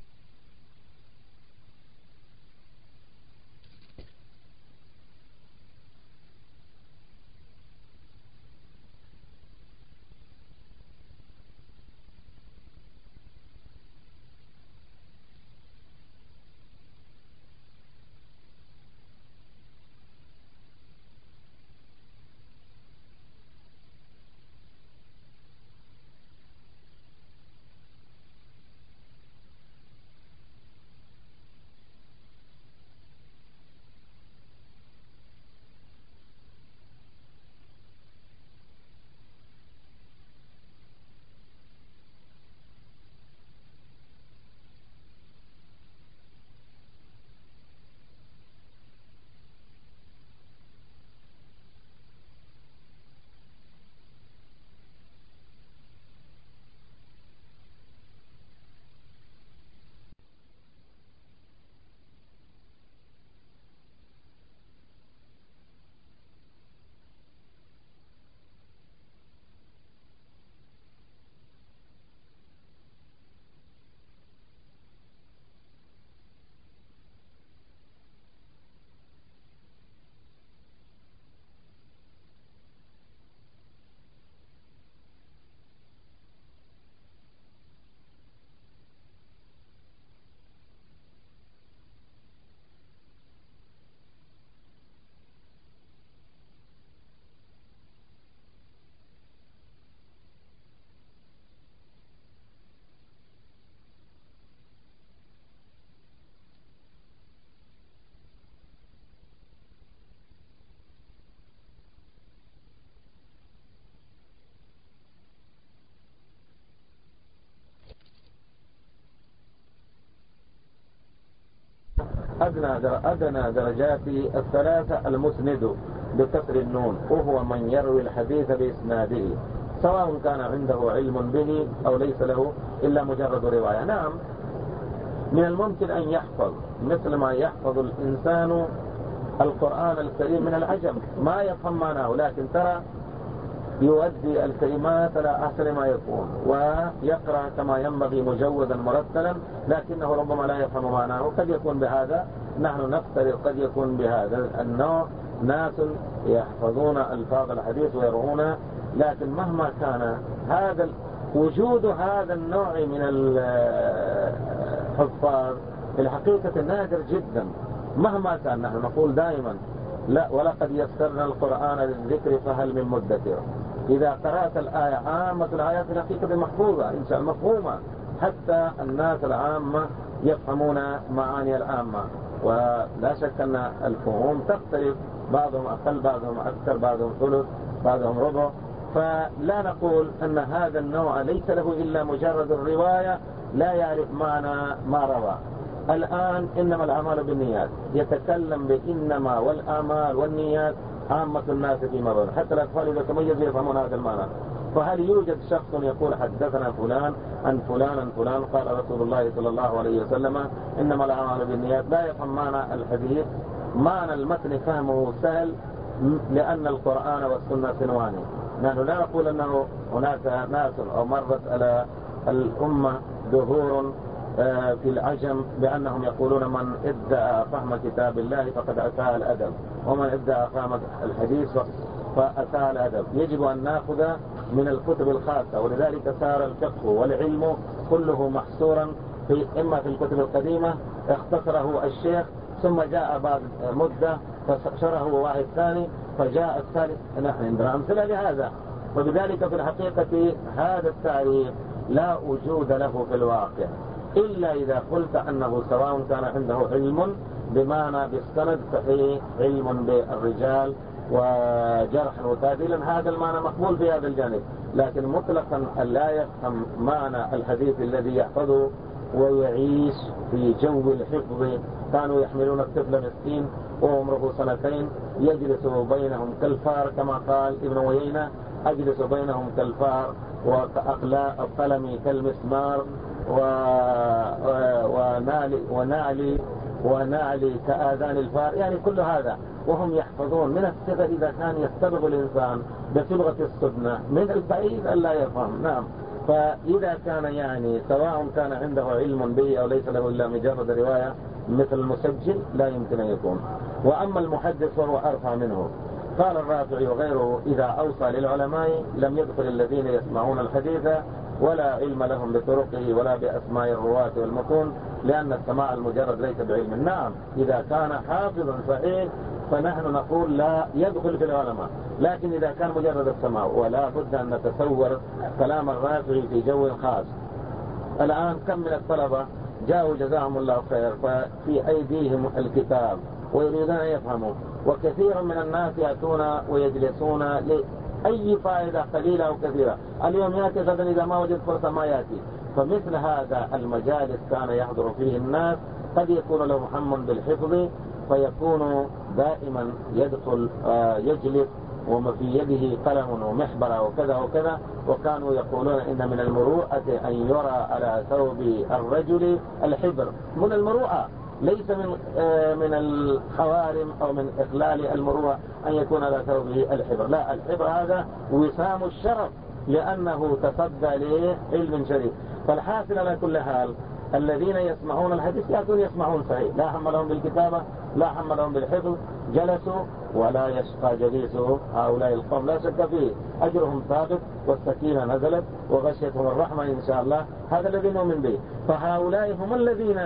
S1: أدنى أدنى درجات الثلاثة المسند بكسر النون، وهو من يروي الحديث بإسناده سواء كان عنده علم به أو ليس له إلا مجرد رواية. نعم، من الممكن أن يحفظ مثل ما يحفظ الإنسان القرآن الكريم من العجم ما يفهم معناه، لكن ترى يؤدي الكلمات على أحسن ما يكون ويقرأ كما ينبغي مجودا مرتلا، لكنه ربما لا يفهم معناه. قد يكون بهذا نحن نفترض، قد يكون بهذا النوع ناس يحفظون ألفاظ الحديث ويروون، لكن مهما كان هذا وجود هذا النوع من الحفاظ في الحقيقة نادر جدا. مهما كان نحن نقول دائما لا، ولقد يسرنا القرآن للذكر فهل من مدكر. إذا قرأت الآية عامة الآيات في الحقيقة محفوظة إن شاء الله مفهومة، حتى الناس العامة يفهمون معاني العامة، ولا شك أن الفهوم تختلف، بعضهم أقل بعضهم أكثر بعضهم ثلث بعضهم ربع. فلا نقول أن هذا النوع ليس له إلا مجرد الرواية لا يعرف معنى ما روى. الآن إنما الأعمال بالنيات، يتكلم بإنما والآمال والنيات عامة الناس في مرض، حتى الأطفال إذا تميزوا يفهمون هذا المعنى. فهل يوجد شخص يقول حدثنا فلان عن فلان عن فلان قال رسول الله صلى الله عليه وسلم إنما الأعمال بالنيات، لا يفهم معنى الحديث. معنى المتن فهمه سهل لأن القرآن والسنة سنوان. نحن لا نقول أنه هناك ناس أو مرت على الأمة دهور في العجم بأنهم يقولون من ادعى فهم كتاب الله فقد أساء الأدب، ومن ادعى فهم الحديث فأساء الأدب. يجب أن نأخذ من الكتب الخاصة، ولذلك صار الفقه والعلم كله محصورا في إما في الكتب القديمة اختصره الشيخ، ثم جاء بعد مدة فشره واحد ثاني فجاء الثالث. نحن عندنا أمثلة لهذا. وبذلك في الحقيقة هذا التعريف لا وجود له في الواقع إلا إذا قلت أنه سواء كان عنده علم بمعنى بالسند صحيح، علم بالرجال وجرح وتعديل، هذا المعنى مقبول في هذا الجانب. لكن مطلقا لا يفهم معنى الحديث الذي يحفظه ويعيش في جو الحفظ. كانوا يحملون الطفل مسكين وعمره سنتين يجلس بينهم كالفار، كما قال ابن عيينة أجلس بينهم كالفار وقلمي كالمسمار ونالي ونعلي ونعلي كآذان الفار، يعني كل هذا وهم يحفظون من الصغر. إذا كان يستبغ الإنسان بصبغة السدنة من البعيد ألا يفهم. نعم. فإذا كان يعني سواء كان عنده علم به أو ليس له إلا مجرد رواية مثل المسجل لا يمكن أن يكون. وأما المحدث فهو أرفع منه. قال الرافعي وغيره إذا أوصى للعلماء لم يدخل الذين يسمعون الحديث ولا علم لهم بطرقه ولا بأسماء الرواة والمتون، لأن السماع المجرد ليس بعلم. نعم إذا كان حافظا صحيح فنحن نقول لا يدخل في العلماء، لكن إذا كان مجرد السماع، ولا بد أن نتصور كلام الرافعي في جو خاص. الآن كم من الطلبة جاءوا جزاهم الله خير ففي أيديهم الكتاب ويريدون أن يفهموا، وكثير من الناس يأتون ويجلسون لأي فائدة قليلة أو كثيرة. اليوم يأتي غدا إذا ما وجد فرصة ما يأتي. فمثل هذا المجالس كان يحضر فيه الناس قد يكون له هم بالحفظ فيكون دائما يدخل يجلس وما في يده قلم ومحبرة وكذا وكذا. وكانوا يقولون إن من المروءة أن يرى على ثوب الرجل الحبر. من المروءة ليس من من الخوارم أو من إخلال المروءة أن يكون على ثوبه الحبر، لا، الحبر هذا وسام الشرف لأنه تصدى لعلم شريف. فالحاصل على كل حال الذين يسمعون الحديث يأتون يسمعون صحيح، لا هم لهم بالكتابة لا هم لهم بالحفظ، جلسوا ولا يشقى جليسه هؤلاء القوم لا شك فيه، أجرهم ثابت والسكينة نزلت وغشيتهم الرحمة إن شاء الله. هذا الذي نؤمن به. فهؤلاء هم الذين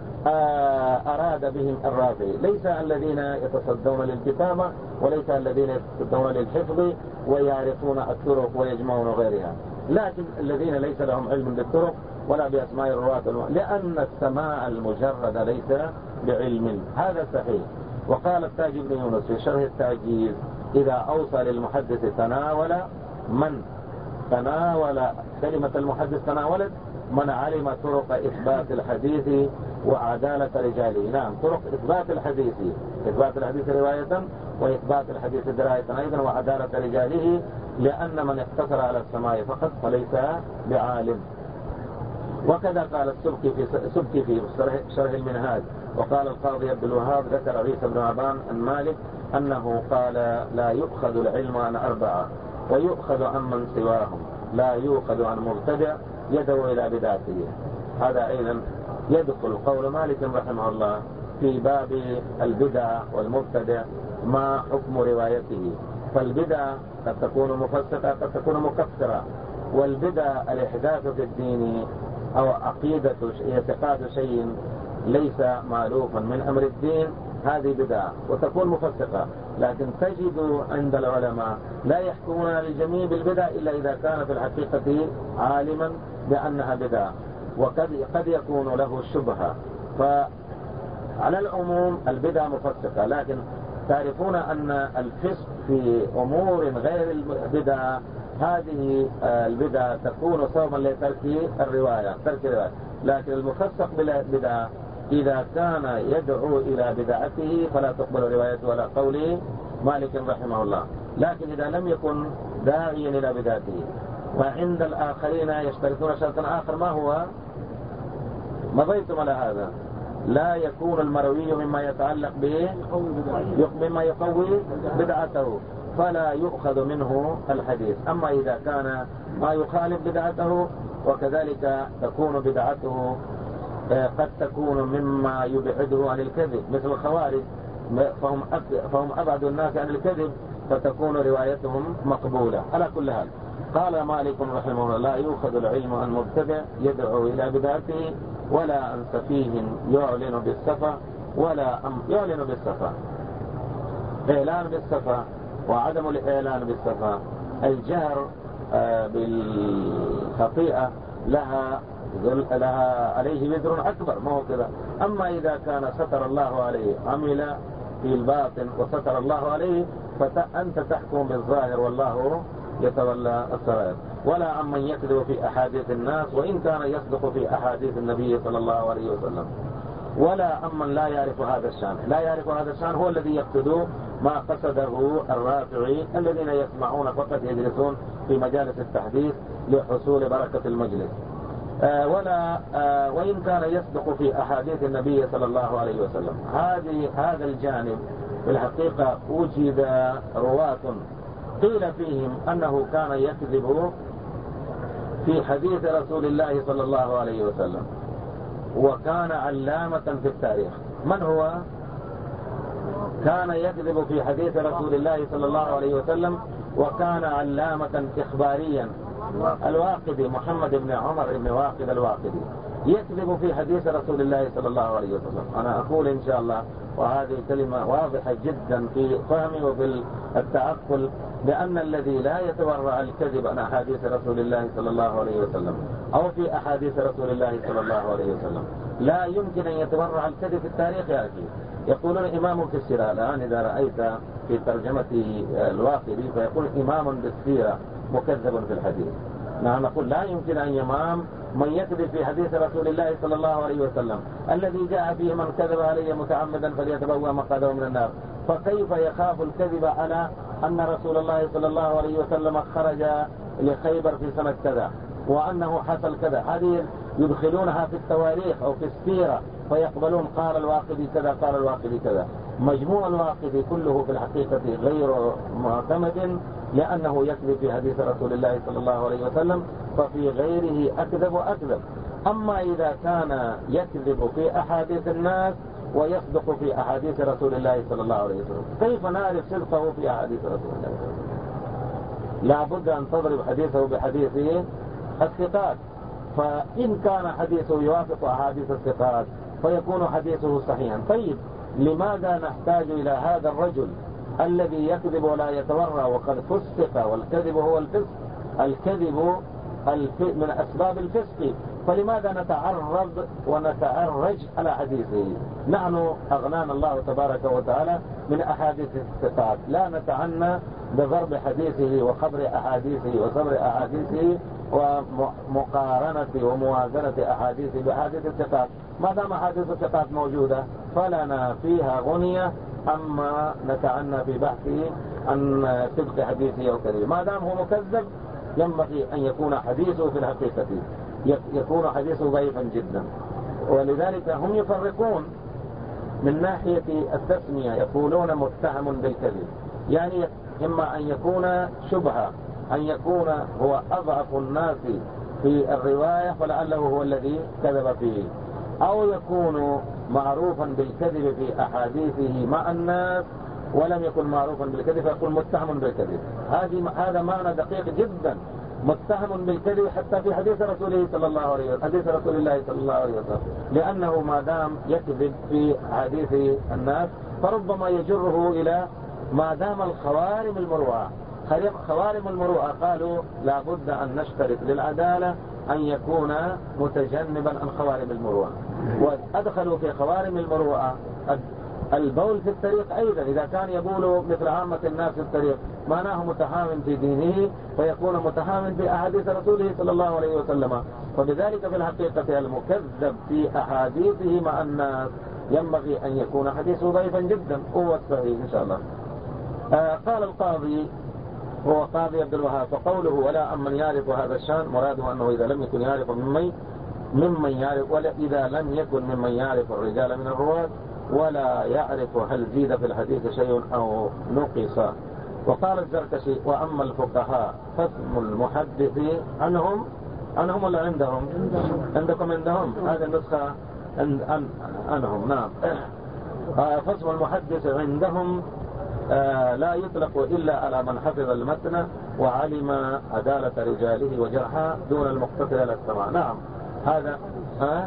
S1: أراد بهم الرافعي، ليس الذين يتصدون للكتابة وليس الذين يتصدون للحفظ ويعرفون الطرق ويجمعون غيرها، لكن الذين ليس لهم علم بالطرق ولا بأسماء الرواة، لأن السماع المجرد ليس بعلم. هذا صحيح. وقال التاج بن يونس في شرح التعجيز إذا أوصى للمحدث تناول من تناول كلمة المحدث تناولت من علم طرق إثبات الحديث وعدالة رجاله. نعم، طرق إثبات الحديث، إثبات الحديث رواية وإثبات الحديث دراية أيضا وعدالة رجاله، لأن من اقتصر على السماع فقط فليس بعالم. وكذا قال السبكي في سبكي في شرح المنهاج. وقال القاضي عبد الوهاب ذكر عيسى بن عبان عن مالك أنه قال لا يؤخذ العلم عن أربعة ويؤخذ عن من سواهم، لا يؤخذ عن مبتدع يدعو إلى بدعته. هذا أيضا يدخل قول مالك رحمه الله في باب البدع والمبتدع ما حكم روايته. فالبدع قد تكون مفسقة قد تكون مكفرة، والبدع الإحداث في الدين أو عقيدة اعتقاد شيء ليس مألوفا من أمر الدين، هذه بدعة وتكون مفسقة. لكن تجد عند العلماء لا يحكمون للجميع بالبدع إلا إذا كان في الحقيقة عالما بأنها بدعة، وقد قد يكون له شبهة. فعلى العموم البدع مفسقة، لكن تعرفون أن الفسق في أمور غير البدع هذه البدع تكون صوبا لترك الرواية ترك الرواية. لكن المفسق بالبدع إذا كان يدعو إلى بدعته فلا تقبل روايته ولا قوله مالك رحمه الله. لكن إذا لم يكن داعيا إلى بدعته فعند الآخرين يشترطون شرطا آخر، ما هو؟ مضيتم على هذا. لا يكون المروي مما يتعلق به مما يقوي بدعته فلا يؤخذ منه الحديث. أما إذا كان ما يخالف بدعته وكذلك تكون بدعته قد تكون مما يبعده عن الكذب مثل الخوارج، فهم فهم أبعد الناس عن الكذب، فتكون روايتهم مقبولة. على كل حال قال مالك رحمه الله: لا يؤخذ العلم عن مبتدع يدعو إلى بدعته ولا عن سفيه يعلن بالسفة ولا أم يعلن بالسفة. إعلان بالسفة وعدم الإعلان بالسفة، الجهر بالخطيئة لها لها عليه وزر أكبر، ما هو كذا. أما إذا كان ستر الله عليه، عمل في الباطن وستر الله عليه، فأنت تحكم بالظاهر والله يتولى السرائر. ولا عمن يكذب في أحاديث الناس وإن كان يصدق في أحاديث النبي صلى الله عليه وسلم. ولا عمن لا يعرف هذا الشان. لا يعرف هذا الشان هو الذي يقصد ما قصده الرافعي، الذين يسمعون فقط يجلسون في مجالس التحديث لحصول بركة المجلس. آه ولا آه وإن كان يصدق في أحاديث النبي صلى الله عليه وسلم. هذه هذا الجانب في الحقيقة وجد رواة قيل فيهم أنه كان يكذب في حديث رسول الله صلى الله عليه وسلم، وكان علامة في التاريخ. من هو؟ كان يكذب في حديث رسول الله صلى الله عليه وسلم وكان علامة إخباريا. الواقدي، محمد بن عمر بن واقد الواقدي، يكذب في حديث رسول الله صلى الله عليه وسلم. أنا أقول إن شاء الله، وهذه كلمة واضحة جدا في فهمي وفي التعقل، بأن الذي لا يتورع الكذب عن أحاديث رسول الله صلى الله عليه وسلم أو في أحاديث رسول الله صلى الله عليه وسلم لا يمكن أن يتورع الكذب في التاريخ يا أخي. يقولون إمام في السيرة. الآن إذا رأيت في ترجمة الواقدي فيقول إمام بالسيرة مكذب في الحديث. نحن نقول لا يمكن أن يمام من يكذب في حديث رسول الله صلى الله عليه وسلم الذي جاء فيه: من كذب علي متعمدا فليتبوأ مقعده من النار. فكيف يخاف الكذب على أن رسول الله صلى الله عليه وسلم خرج لخيبر في سنة كذا وأنه حصل كذا؟ هذه يدخلونها في التواريخ أو في السيرة فيقبلون قال الواقدي كذا قال الواقدي كذا. مجموع الواقدي كله في الحقيقة غير معتمد، لأنه يكذب في حديث رسول الله صلى الله عليه وسلم، ففي غيره أكذب وأكذب. أما إذا كان يكذب في أحاديث الناس ويصدق في أحاديث رسول الله صلى الله عليه وسلم، كيف نعرف صدقه في أحاديث رسول الله صلى الله عليه وسلم؟ لا بد أن تضرب حديثه بحديث الثقات. فإن كان حديثه يوافق أحاديث الثقات فيكون حديثه صحيحا. طيب لماذا نحتاج إلى هذا الرجل الذي يكذب ولا يتورع وقد فسق، والكذب هو الفسق، الكذب من أسباب الفسق، فلماذا نتعرض ونتعرج على حديثه؟ نحن أغنانا الله تبارك وتعالى من أحاديث الثقات، لا نتعنى بضرب حديثه وخبر أحاديثه وصبر أحاديثه ومقارنة وموازنة أحاديثه بحديث الثقات. ما دام أحاديث الثقات موجودة فلنا فيها غنية، أما نتعنى في بحثه عن صدق حديثه أو كذبه. ما دام هو مكذب ينبغي أن يكون حديثه في الحقيقة يكون حديثه ضعيفا جدا. ولذلك هم يفرقون من ناحية التسمية، يقولون متهم بالكذب، يعني إما أن يكون شبهة، أن يكون هو أضعف الناس في الرواية فلعله هو الذي كذب فيه، أو يكون معروفا بالكذب في أحاديثه مع الناس ولم يكن معروفا بالكذب فيقول متهم بالكذب. هذا معنى دقيق جدا، متهم بالكذب حتى في حديث رسوله صلى الله عليه وسلم، حديث رسول الله صلى الله عليه وسلم، لأنه ما دام يكذب في حديث الناس فربما يجره إلى ما دام الخوارم المروءة. خوارم المروءة قالوا لا بد أن نشترط للعدالة أن يكون متجنبا عن خوارم المروءة، وأدخلوا في خوارم المروءة البول في الطريق أيضا. إذا كان يبول مثل عامة الناس في الطريق معناه متهاون في دينه، فيكون متهاون في أحاديث رسوله صلى الله عليه وسلم. فبذلك في الحقيقة المكذب في أحاديثه مع الناس ينبغي أن يكون حديثه ضعيفا جدا، هو الصحيح إن شاء الله. آه قال القاضي هو قاضي عبد الوهاب. فقوله ولا أمن يعرف هذا الشان مراده أنه إذا لم يكن يعرف ممن ممن يعرف ولا إذا لم يكن ممن يعرف الرجال من الرواة ولا يعرف هل زيد في الحديث شيء أو نقص. وقال الزركشي وأما الفقهاء فاسم المحدث عنهم عنهم ولا عندهم؟ عندكم عندهم هذه النسخة عنهم. نعم. فاسم المحدث عندهم لا يطلق إلا على من حفظ المتن وعلم عدالة رجاله وجرحها دون المقتصر على السماع. نعم هذا ها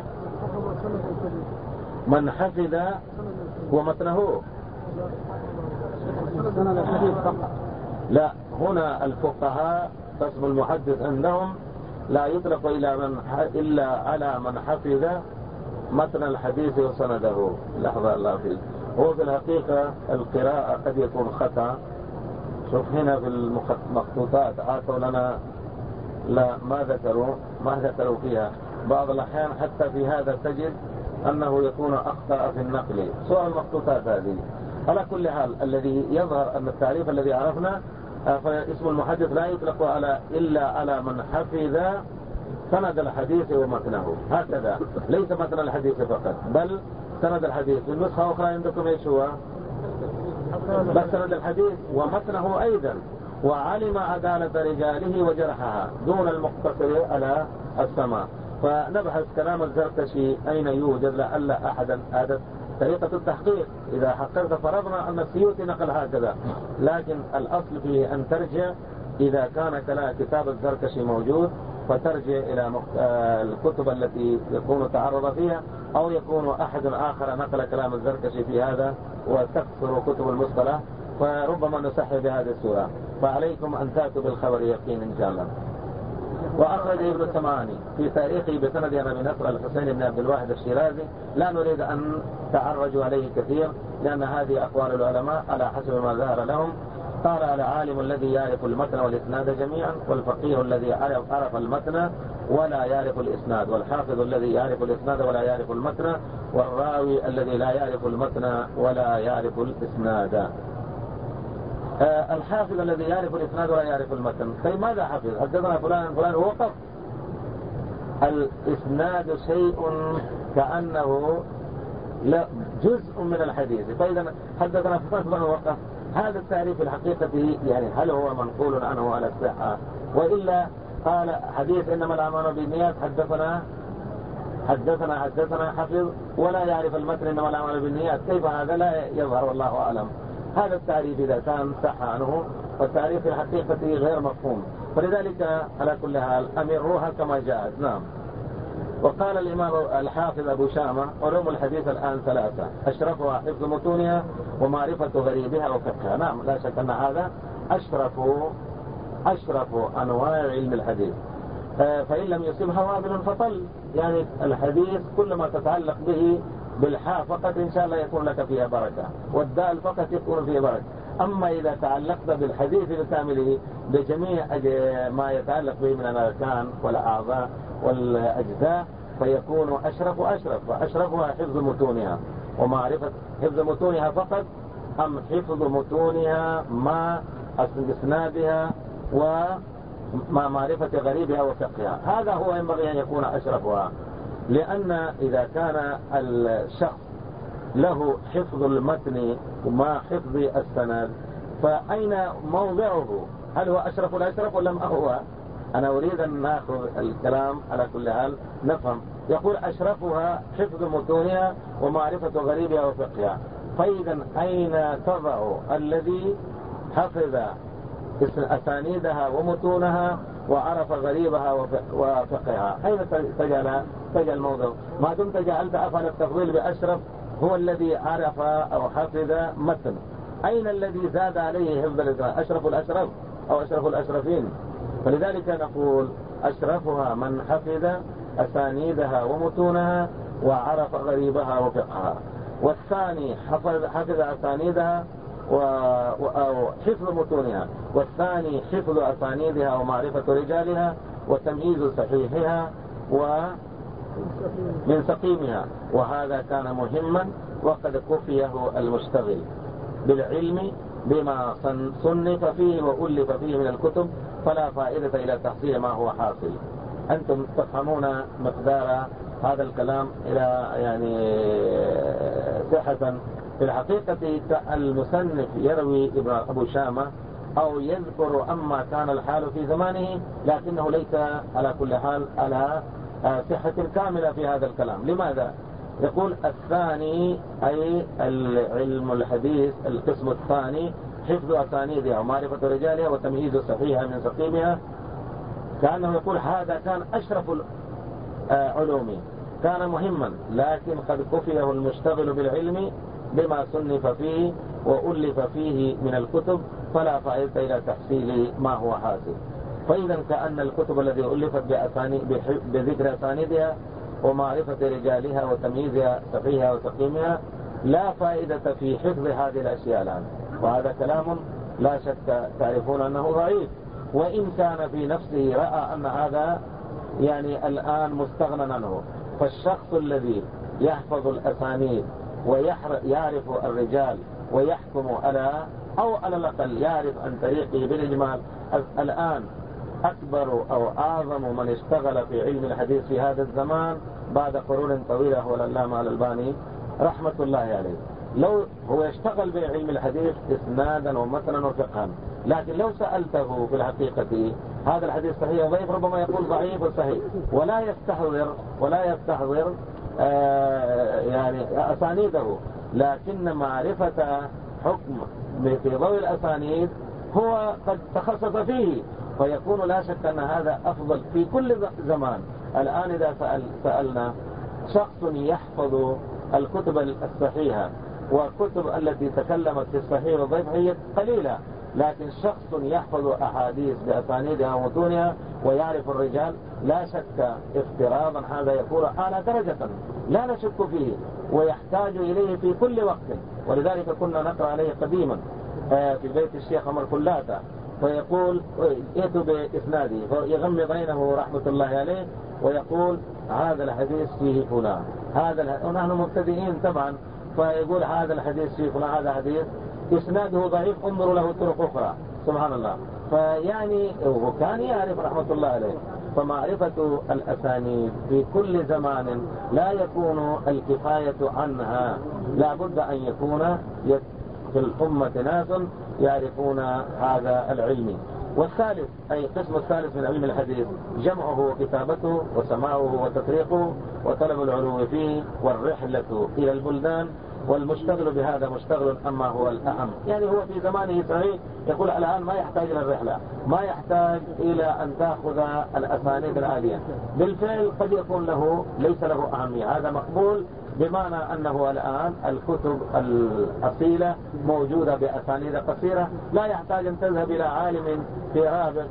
S1: من حفظ ومتنه. لا، هنا الفقهاء فاسم المحدث عندهم لا يطلق إلا من إلا على من حفظ متن الحديث وسنده. لحظة الله فيه. هو في الحقيقة القراءة قد يكون خطأ. شوف هنا في المخطوطات عاتوا لنا لا ما ذكروا ما ذكروا فيها. بعض الأحيان حتى في هذا تجد أنه يكون أخطأ في النقل سواء المخطوطات هذه. على كل حال الذي يظهر أن التعريف الذي عرفنا فاسم المحدث لا يطلق على إلا على من حفظ سند الحديث ومتنه. هكذا ليس متن الحديث فقط بل سند الحديث. في النسخة أخرى عندكم ايش هو؟ بس سند الحديث ومتنه أيضا وعلم عدالة رجاله وجرحها دون المقتصر على السماع. فنبحث كلام الزركشي أين يوجد لعل أحدا هذا طريقة التحقيق. إذا حققت فرضنا أن السيوطي نقل هكذا، لكن الأصل فيه أن ترجع إذا كان كلام كتاب الزركشي موجود فترجع إلى الكتب التي يكون تعرض فيها أو يكون أحد آخر نقل كلام الزركشي في هذا وتكثر كتب المصطلح فربما نسحب بهذه السورة. فعليكم أن تأتوا بالخبر يقين إن شاء الله. وأخرج ابن السمعاني في تاريخه بسند أبي نصر الحسين بن عبد الواحد الشيرازي. لا نريد أن تعرجوا عليه كثير لأن هذه أقوال العلماء على حسب ما ظهر لهم. قال العالم الذي يعرف المتن والإسناد جميعا، والفقيه الذي عرف المتن ولا يعرف الإسناد، والحافظ الذي يعرف الإسناد ولا يعرف المتن، والراوي الذي لا يعرف المتن ولا يعرف الإسناد. آه الحافظ الذي يعرف الإسناد ولا يعرف المتن. طيب ماذا حفظ؟ حدثنا فلان فلان ووقف. الإسناد شيء كأنه لا جزء من الحديث. فإذا حدثنا فلان فلان ووقف. هذا التعريف الحقيقة يعني هل هو منقول عنه على الصحة وإلا قال حديث إنما الأعمال بالنيات حدثنا حدثنا حدثنا حفظ ولا يعرف المتن إنما الأعمال بالنيات. كيف هذا؟ لا يظهر والله أعلم. هذا التعريف إذا كان صح عنه والتعريف في الحقيقة غير مفهوم. فلذلك على كل حال أمروها كما جاءت. نعم. وقال الإمام الحافظ أبو شامة علوم الحديث الآن ثلاثة أشرفها حفظ متونها ومعرفة غريبها وفقهها. نعم لا شك أن هذا أشرف أشرف أنواع علم الحديث. فإن لم يصبها وابل فطل. يعني الحديث كل ما تتعلق به بالحاء فقط إن شاء الله يكون لك فيها بركة والدال فقط يكون فيها بركة. أما إذا تعلقت بالحديث بكامله بجميع ما يتعلق به من الأركان والأعضاء والأجزاء فيكون أشرف وأشرف. وأشرفها حفظ متونها ومعرفة حفظ متونها فقط أم حفظ متونها مع إسنادها ومع معرفة غريبها وفقهها. هذا هو ينبغي أن يكون أشرفها. لأن إذا كان الشخص له حفظ المتن وما حفظ السند فأين موضعه؟ هل هو أشرف الأشرف ولا ما هو؟ أنا أريد أن نأخذ الكلام على كل حال نفهم. يقول أشرفها حفظ متونها ومعرفة غريبها وفقهها. فإذا أين تضع الذي حفظ أسانيدها ومتونها وعرف غريبها وفقهها؟ أين تجعل تجعل الموضوع؟ ما دمت جعلت أفعل التفضيل بأشرف هو الذي عرف أو حفظ متن. أين الذي زاد عليه حفظ الإسناد؟ أشرف الأشرف أو أشرف الأشرفين. فلذلك نقول أشرفها من حفظ أسانيدها ومتونها وعرف غريبها وفقهها. والثاني حفظ, حفظ أسانيدها و... أو حفظ متونها. والثاني حفظ أسانيدها ومعرفة رجالها وتمييز صحيحها ومن سقيمها. وهذا كان مهما وقد كفيه المشتغل بالعلم بما صنف فيه وألف فيه من الكتب فلا فائدة إلى تحصيل ما هو حاصل. أنتم تفهمون مقدار هذا الكلام إلى يعني صحة. في الحقيقة المصنف يروي ابن أبو شامة أو يذكر أما كان الحال في زمانه، لكنه ليس على كل حال على صحة كاملة في هذا الكلام. لماذا؟ يقول الثاني أي العلم الحديث القسم الثاني حفظ أسانيدها ومعرفة رجالها وتمييز صحيحها من سقيمها. كأنه يقول هذا كان أشرف العلوم، كان مهما، لكن قد كفيه المشتغل بالعلم بما صنف فيه وألف فيه من الكتب فلا فائدة إلى تحصيل ما هو حاصل. فإذا كأن الكتب التي ألفت بذكر أسانيدها ومعرفة رجالها وتمييز صحيحها وسقيمها لا فائدة في حفظ هذه الأشياء الآن. وهذا كلام لا شك تعرفون أنه ضعيف، وإن كان في نفسه رأى أن هذا يعني الآن مستغنى عنه. فالشخص الذي يحفظ الأسانيد ويعرف الرجال ويحكم على أو على الأقل يعرف عن طريقه بالإجمال، الآن أكبر أو أعظم من اشتغل في علم الحديث في هذا الزمان بعد قرون طويلة هو العلامة الألباني رحمة الله عليه. لو هو يشتغل بعلم الحديث إسنادا ومتنا وفقها، لكن لو سألته في الحقيقة هذا الحديث صحيح وضعيف ربما يقول ضعيف وصحيح، ولا يستحضر ولا يستحضر آه يعني أسانيده، لكن معرفة حكم في ضوء الأسانيد هو قد تخصص فيه، فيكون لا شك أن هذا أفضل في كل زمان. الآن إذا سأل سألنا شخص يحفظ الكتب الصحيحة وكتب التي تكلمت في الصحيح والضعيف هي قليلة، لكن شخص يحفظ أحاديث بأسانيدها ومتونها ويعرف الرجال لا شك افتراضا هذا يكون أعلى درجة لا نشك فيه ويحتاج إليه في كل وقت. ولذلك كنا نقرأ عليه قديما في بيت الشيخ عمر كلاتا فيقول ائتوا بإسناده فيغمض عينه رحمة الله عليه ويقول هذا الحديث فيه فلان، هذا الح... ونحن مبتدئين طبعا، فيقول هذا الحديث فيه فلان، هذا حديث إسناده ضعيف انظروا له طرق أخرى. سبحان الله. فيعني وكان يعرف رحمة الله عليه. فمعرفة الأسانيد في كل زمان لا يكون الكفاية عنها، لا بد أن يكون في الأمة ناس يعرفون هذا العلم. والثالث أي القسم الثالث من علم الحديث جمعه وكتابته وسماعه وتطريقه وطلب العلو فيه والرحلة إلى البلدان. والمشتغل بهذا مشتغل أما هو الأهم. يعني هو في زمانه صحيح يقول الآن ما يحتاج إلى الرحلة، ما يحتاج إلى أن تأخذ الأسانيد العالية. بالفعل قد يكون له ليس له أهمية، هذا مقبول، بمعنى أنه الآن الكتب الأصيلة موجودة بأسانيد قصيرة لا يحتاج أن تذهب إلى عالم في رابط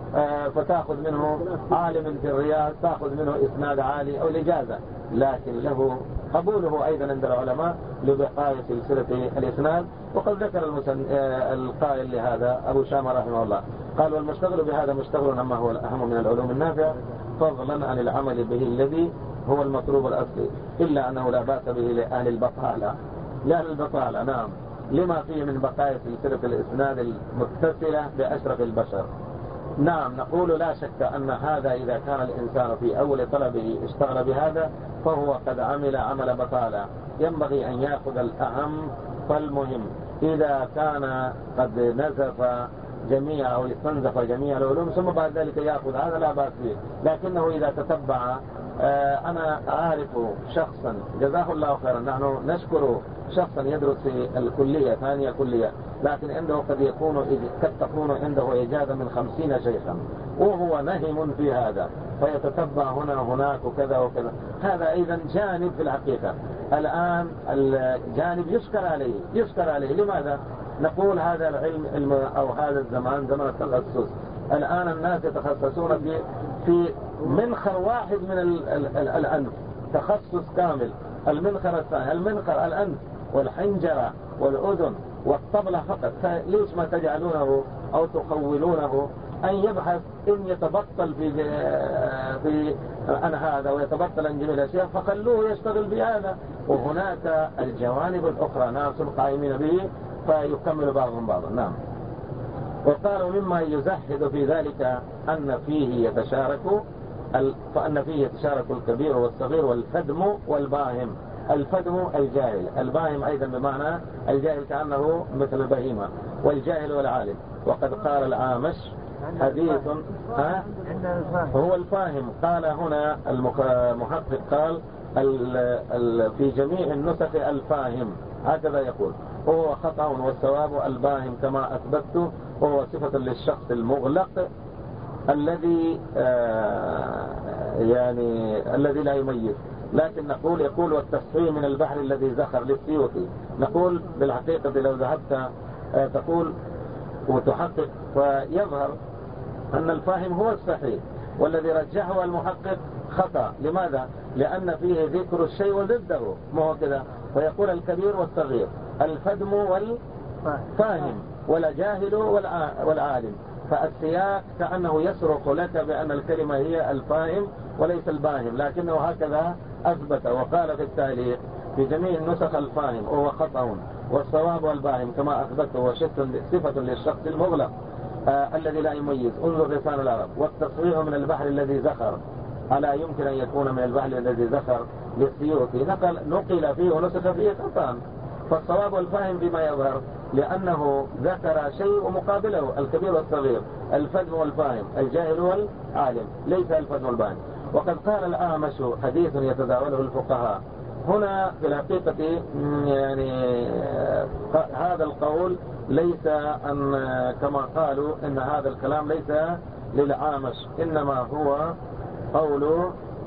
S1: فتأخذ منه، عالم في الرياض تأخذ منه إسناد عالي أو الإجازة، لكن له قبوله أيضا عند العلماء لبقاء سلسلة الإسناد. وقد ذكر المسن... القائل لهذا أبو شامة رحمه الله قال والمشتغل بهذا مشتغل أما هو الأهم من العلوم النافعة فضلا عن العمل به الذي هو المطلوب الأصلي، إلا أنه لا بأس به لأهل البطالة لأهل البطالة نعم، لما فيه من بقايا سلسلة الإسناد المتصلة بأشرف البشر. نعم نقول لا شك أن هذا إذا كان الإنسان في أول طلبه اشتغل بهذا فهو قد عمل عمل بطالة. ينبغي أن يأخذ الأهم فالمهم. إذا كان قد نزف جميع أو استنزف جميع العلوم ثم بعد ذلك يأخذ هذا لا بأس به، لكنه إذا تتبع. أنا أعرف شخصا جزاه الله خيرا، نحن نشكر شخصا يدرس في الكلية ثانية كلية، لكن عنده قد يكون قد تكون عنده إجازة من خمسين شيخا وهو نهم في هذا فيتتبع هنا هناك وكذا وكذا. هذا أيضا جانب في الحقيقة. الآن الجانب يشكر عليه يشكر عليه لماذا؟ نقول هذا العلم أو هذا الزمان زمن التخصص. الآن الناس يتخصصون في في منخر واحد من الأنف، تخصص كامل. المنخر الثاني المنخر الأنف والحنجرة والأذن والطبلة فقط. ليش ما تجعلونه أو تخولونه أن يبحث إن يتبطل في في عن هذا ويتبطل عن جميع الأشياء فخلوه يشتغل بهذا. وهناك الجوانب الأخرى ناس قائمين به فيكمل بعضهم بعضا. نعم. وقالوا مما يزهد في ذلك أن فيه يتشارك فأن فيه يتشارك الكبير والصغير والفدم والباهم. الفدم الجاهل، الباهم أيضا بمعنى الجاهل كأنه مثل البهيمة، والجاهل والعالم. وقد قال الأعمش حديث ها هو الفاهم. قال هنا المحقق قال ال ال في جميع النسخ الفاهم، هكذا يقول. وهو خطأ، والصواب الباهم كما أثبته، وهو صفة للشخص المغلق الذي آه يعني الذي لا يميز. لكن نقول يقول والتصفية من البحر الذي زخر للسيوطي. نقول بالحقيقة لو ذهبت آه تقول وتحقق فيظهر أن الفاهم هو الصحيح، والذي رجحه المحقق خطأ. لماذا؟ لأن فيه ذكر الشيء وضده، ما هو كذا. فيقول الكبير والصغير، الفدم والفاهم، والجاهل والعالم. فالسياق كأنه يصرخ لك بأن الكلمة هي الفاهم وليس الباهم، لكنه هكذا أثبت. وقال في التعليق في جميع النسخ الفاهم وهو خطأ، والصواب والباهم كما أثبته هو صفة للشخص المغلق آه الذي لا يميز. انظر لسان العرب. والتصريح من البحر الذي زخر، ألا يمكن أن يكون من البحر الذي زخر للسيوطي؟ نقل, نقل فيه ونسخ فيه خطأ. فالصواب والفاهم بما يظهر، لأنه ذكر شيء ومقابله الكبير والصغير، الفدم والفاهم، الجاهل والعالم، ليس الفدم والفاهم. وقد قال الأعمش حديث يتداوله الفقهاء. هنا في الحقيقة يعني هذا القول ليس أن كما قالوا إن هذا الكلام ليس للأعمش، إنما هو قول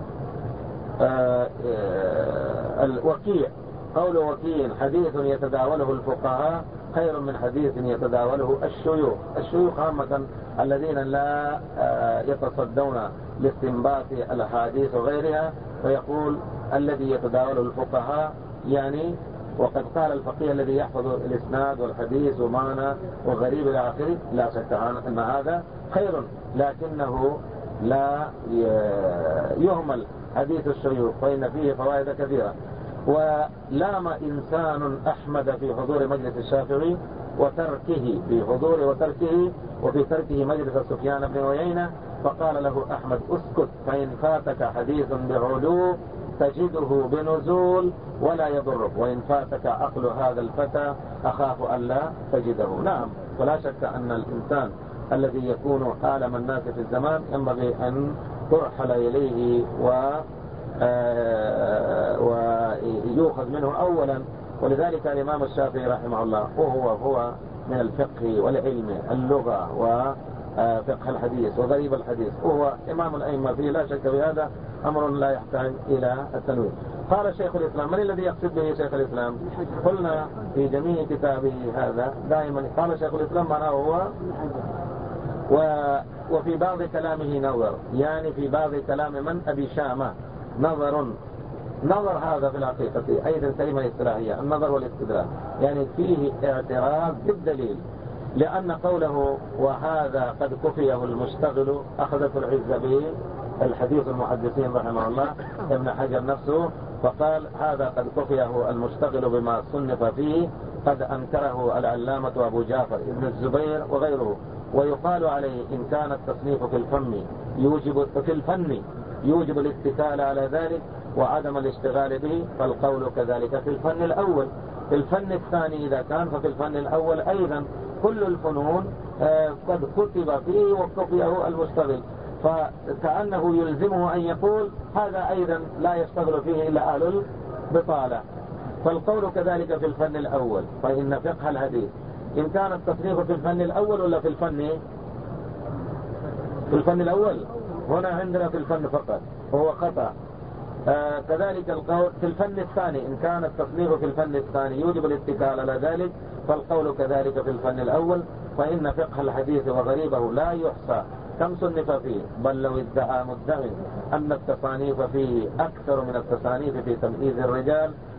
S1: الوكيع. قول وكيع حديث يتداوله الفقهاء خير من حديث يتداوله الشيوخ. الشيوخ عامة الذين لا يتصدون لاستنباط الأحاديث وغيرها، ويقول الذي يتداوله الفقهاء يعني. وقد قال الفقيه الذي يحفظ الإسناد والحديث ومعنى وغريب إلى آخره، لا شك أن هذا خير، لكنه لا يهمل حديث الشيوخ، فإن فيه فوائد كثيرة. ولام إنسان أحمد في حضور مجلس الشافعي وتركه في حضور وتركه وفي تركه مجلس سفيان بن عيينة، فقال له أحمد اسكت، فإن فاتك حديث بعلو تجده بنزول ولا يضرك، وإن فاتك عقل هذا الفتى أخاف ألا تجده. نعم. ولا شك أن الإنسان الذي يكون أعلم الناس في الزمان ينبغي أن ترحل إليه و ويؤخذ منه أولا. ولذلك الإمام الشافعي رحمه الله وهو هو من الفقه والعلم اللغة وفقه الحديث وغريب الحديث، وهو إمام الأئمة فيه لا شك بهذا، أمر لا يحتاج إلى التنويه. قال شيخ الإسلام. من الذي يقصد به شيخ الإسلام؟ قلنا في جميع كتابه هذا دائما قال شيخ الإسلام معناه هو و وفي بعض كلامه نظر، يعني في بعض كلام من أبي شامة نظر. نظر هذا في الحقيقة أيضا كلمة اصطلاحية، النظر والاستدلال، يعني فيه اعتراض بالدليل، لأن قوله وهذا قد كفيه المشتغل أخذته العزة به الحديث المحدثين رحمه الله ابن حجر نفسه، فقال هذا قد كفيه المشتغل بما صنف فيه، قد أنكره العلامة أبو جعفر ابن الزبير وغيره. ويقال عليه إن كان التصنيف في الفن يوجب في الفن يوجب الاتكال على ذلك وعدم الاشتغال به، فالقول كذلك في الفن الأول. في الفن الثاني إذا كان ففي الفن الأول أيضا كل الفنون قد كتب فيه وكفيه المشتغل، فكأنه يلزمه أن يقول هذا أيضا لا يشتغل فيه إلا أهل البطالة. فالقول كذلك في الفن الأول. فإن فقه الحديث إن كان التصنيف في الفن الأول ولا في الفن في الفن الأول، هنا عندنا في الفن فقط وهو خطأ. آه كذلك القول في الفن الثاني إن كان التصنيف في الفن الثاني يوجب الاتكال على ذلك، فالقول كذلك في الفن الأول. فإن فقه الحديث وغريبه لا يحصى كم صنف فيه، بل لو ادعى مدعي أن التصانيف فيه أكثر من التصانيف في تمييز الرجال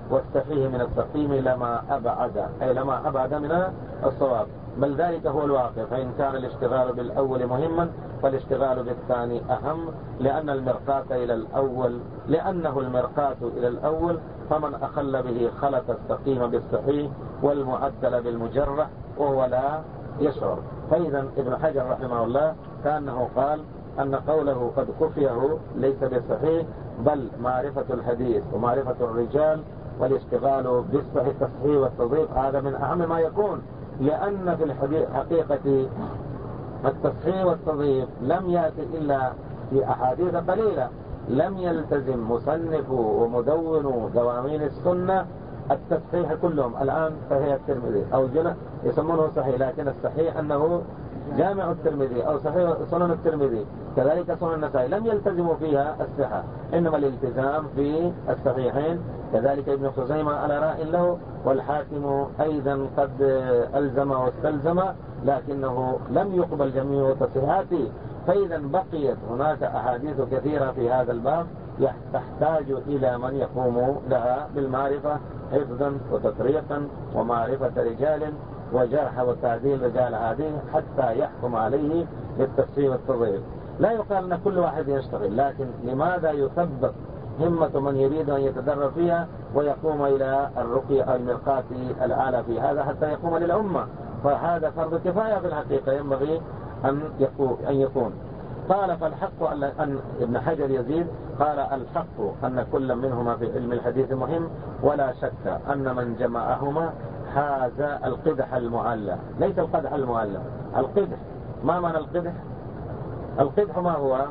S1: والصحيح من السقيم لما أبعد، أي لما أبعد من الصواب، بل ذلك هو الواقع. فإن كان الاشتغال بالأول مهما فالاشتغال بالثاني أهم، لأن المرقاة إلى الأول لأنه المرقاة إلى الأول، فمن أخل به خلط السقيم بالصحيح والمعدل بالمجرح وهو لا يشعر. فإذا ابن حجر رحمه الله كأنه قال أن قوله قد كفيه ليس بالصحيح، بل معرفة الحديث ومعرفة الرجال والاشتغال بالصحيح التصحيح والتضيف هذا من أهم ما يكون، لأن في الحقيقة التصحيح والتضيف لم يأتي إلا في أحاديث قليلة. لم يلتزم مصنف ومدون دوامين السنة التصحيح كلهم. الآن صحيح الترمذي أو جنة يسمونه صحيح، لكن الصحيح أنه جامع الترمذي أو صحيح سنن الترمذي، كذلك سنن النسائي لم يلتزموا فيها الصحة، إنما الالتزام في الصحيحين. كذلك ابن خزيمة على رأي له، والحاكم أيضا قد ألزم واستلزم، لكنه لم يقبل جميع تصحيحاته. فإذا بقيت هناك أحاديث كثيرة في هذا الباب تحتاج إلى من يقوم لها بالمعرفة حفظا وتطريقا ومعرفة رجال وجرح وتعديل رجال هذه حتى يحكم عليه بالتصحيح والتضعيف. لا يقال أن كل واحد يشتغل، لكن لماذا يثبت همة من يريد أن يتدرب فيها ويقوم إلى الرقي المرقاة الأعلى في هذا حتى يقوم للأمة؟ فهذا فرض كفاية في الحقيقة ينبغي أن يكون. قال فالحق أن ابن حجر يزيد قال الحق أن كل منهما في علم الحديث مهم، ولا شك أن من جمعهما حاز القدح المعلى. ليس القدح المعلى، القدح. ما معنى القدح؟ القدح ما هو؟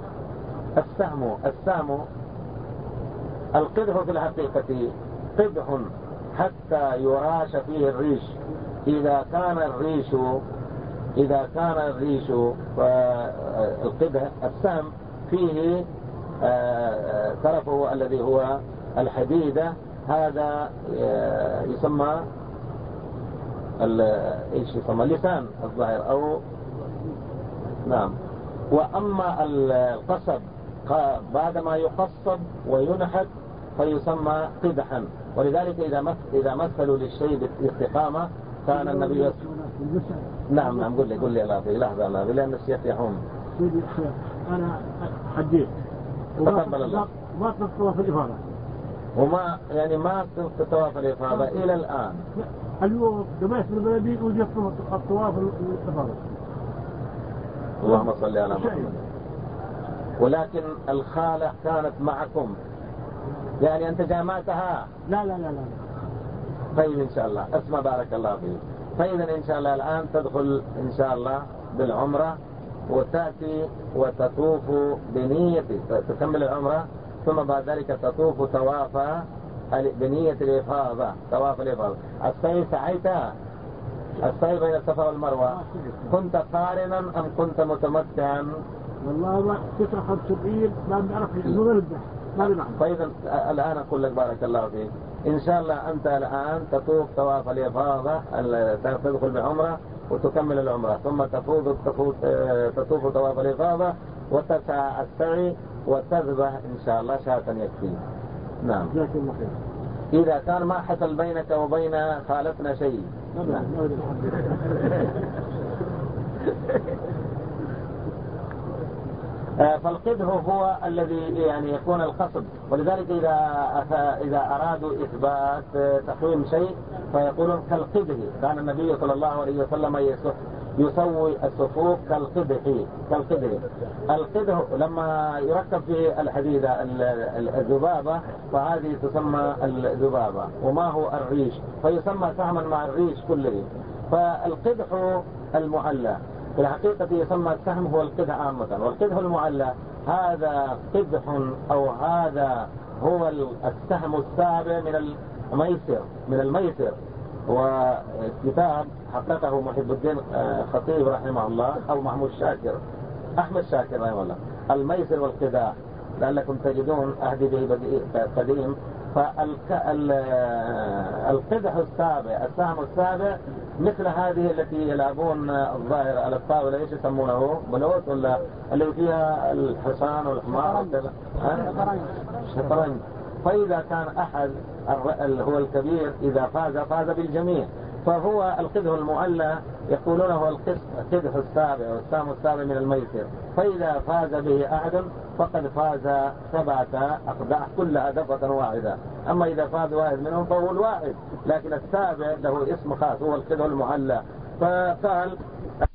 S1: السهم. السهم القدح في الحقيقة قدح حتى يراش فيه الريش. إذا كان الريش إذا كان الريش فالقدح السهم فيه طرفه الذي هو الحديدة، هذا يسمى ايش يسمى لسان الظاهر أو نعم. وأما القصب بعدما يقصب وينحت فيسمى قدحا. ولذلك إذا إذا مثلوا للشيء بالاستقامة كان النبي نعم نعم قل لي قل لي لحظة لحظة لحظة لأن الشيخ يحوم.
S2: أنا حجيت
S1: تقبل الله
S2: ما تطوف الإفاضة
S1: وما يعني ما تطوف الإفاضة إلى الآن.
S2: اليوم دمشق البلدي وجدت الطواف الإفاضة.
S1: اللهم صل على محمد. ولكن الخالة كانت معكم، يعني أنت جامعتها؟
S2: لا لا لا لا.
S1: طيب إن شاء الله اسمع بارك الله فيك. فإذا إن شاء الله الآن تدخل إن شاء الله بالعمرة وتأتي وتطوف بنية تكمل العمرة، ثم بعد ذلك تطوف طواف بنية الإفاضة، طواف الإفاضة. السعي سعيتها السعي بين الصفا والمروة، كنت قارنا أم كنت متمتعا؟
S2: والله ما تسعة وسبعين ما بنعرف نرد ما بنعرف.
S1: فإذا الآن أقول لك بارك الله فيك إن شاء الله أنت الآن تطوف طواف الإفاضة، تدخل بعمرة وتكمل العمرة، ثم تفوض تطوف طواف الإفاضة وتسعى السعي وتذبح إن شاء الله شاة يكفي. نعم. إذا كان ما حصل بينك وبين خالتنا شيء. نعم. فالقدح هو الذي يعني يكون القصد. ولذلك إذا إذا أرادوا إثبات تقويم شيء فيقولون كالقدح. كان النبي صلى الله عليه وسلم يسوي الصفوف كالقدح. كالقدح القدح لما يركب في الحديدة الذبابة فهذه تسمى الذبابة. وما هو الريش فيسمى سهما مع الريش كله. فالقدح المعلى في الحقيقة يسمى السهم هو القدح عامة، والقدح المعلى هذا قدح أو هذا هو السهم السابع من الميسر من الميسر. وكتاب حققه محب الدين خطيب رحمه الله أو محمود شاكر أحمد شاكر رحمه الله، الميسر والقداح لعلكم تجدون أهدي به قديم. فالقدح السابع السهم السابع مثل هذه التي يلعبون الظاهر على الطاولة ايش يسمونه بلوت ولا اللي فيها الحصان والحمار وكذا شطرنج. فإذا كان أحد هو الكبير إذا فاز فاز بالجميع، فهو القدح المعلى يقولون هو القدح السابع والسام السابع من الميسر، فإذا فاز به أحد فقد فاز سبعة أقداح كلها دفعة واحدة. أما إذا فاز واحد منهم فهو الواحد، لكن السابع له اسم خاص هو القدح المعلى. فقال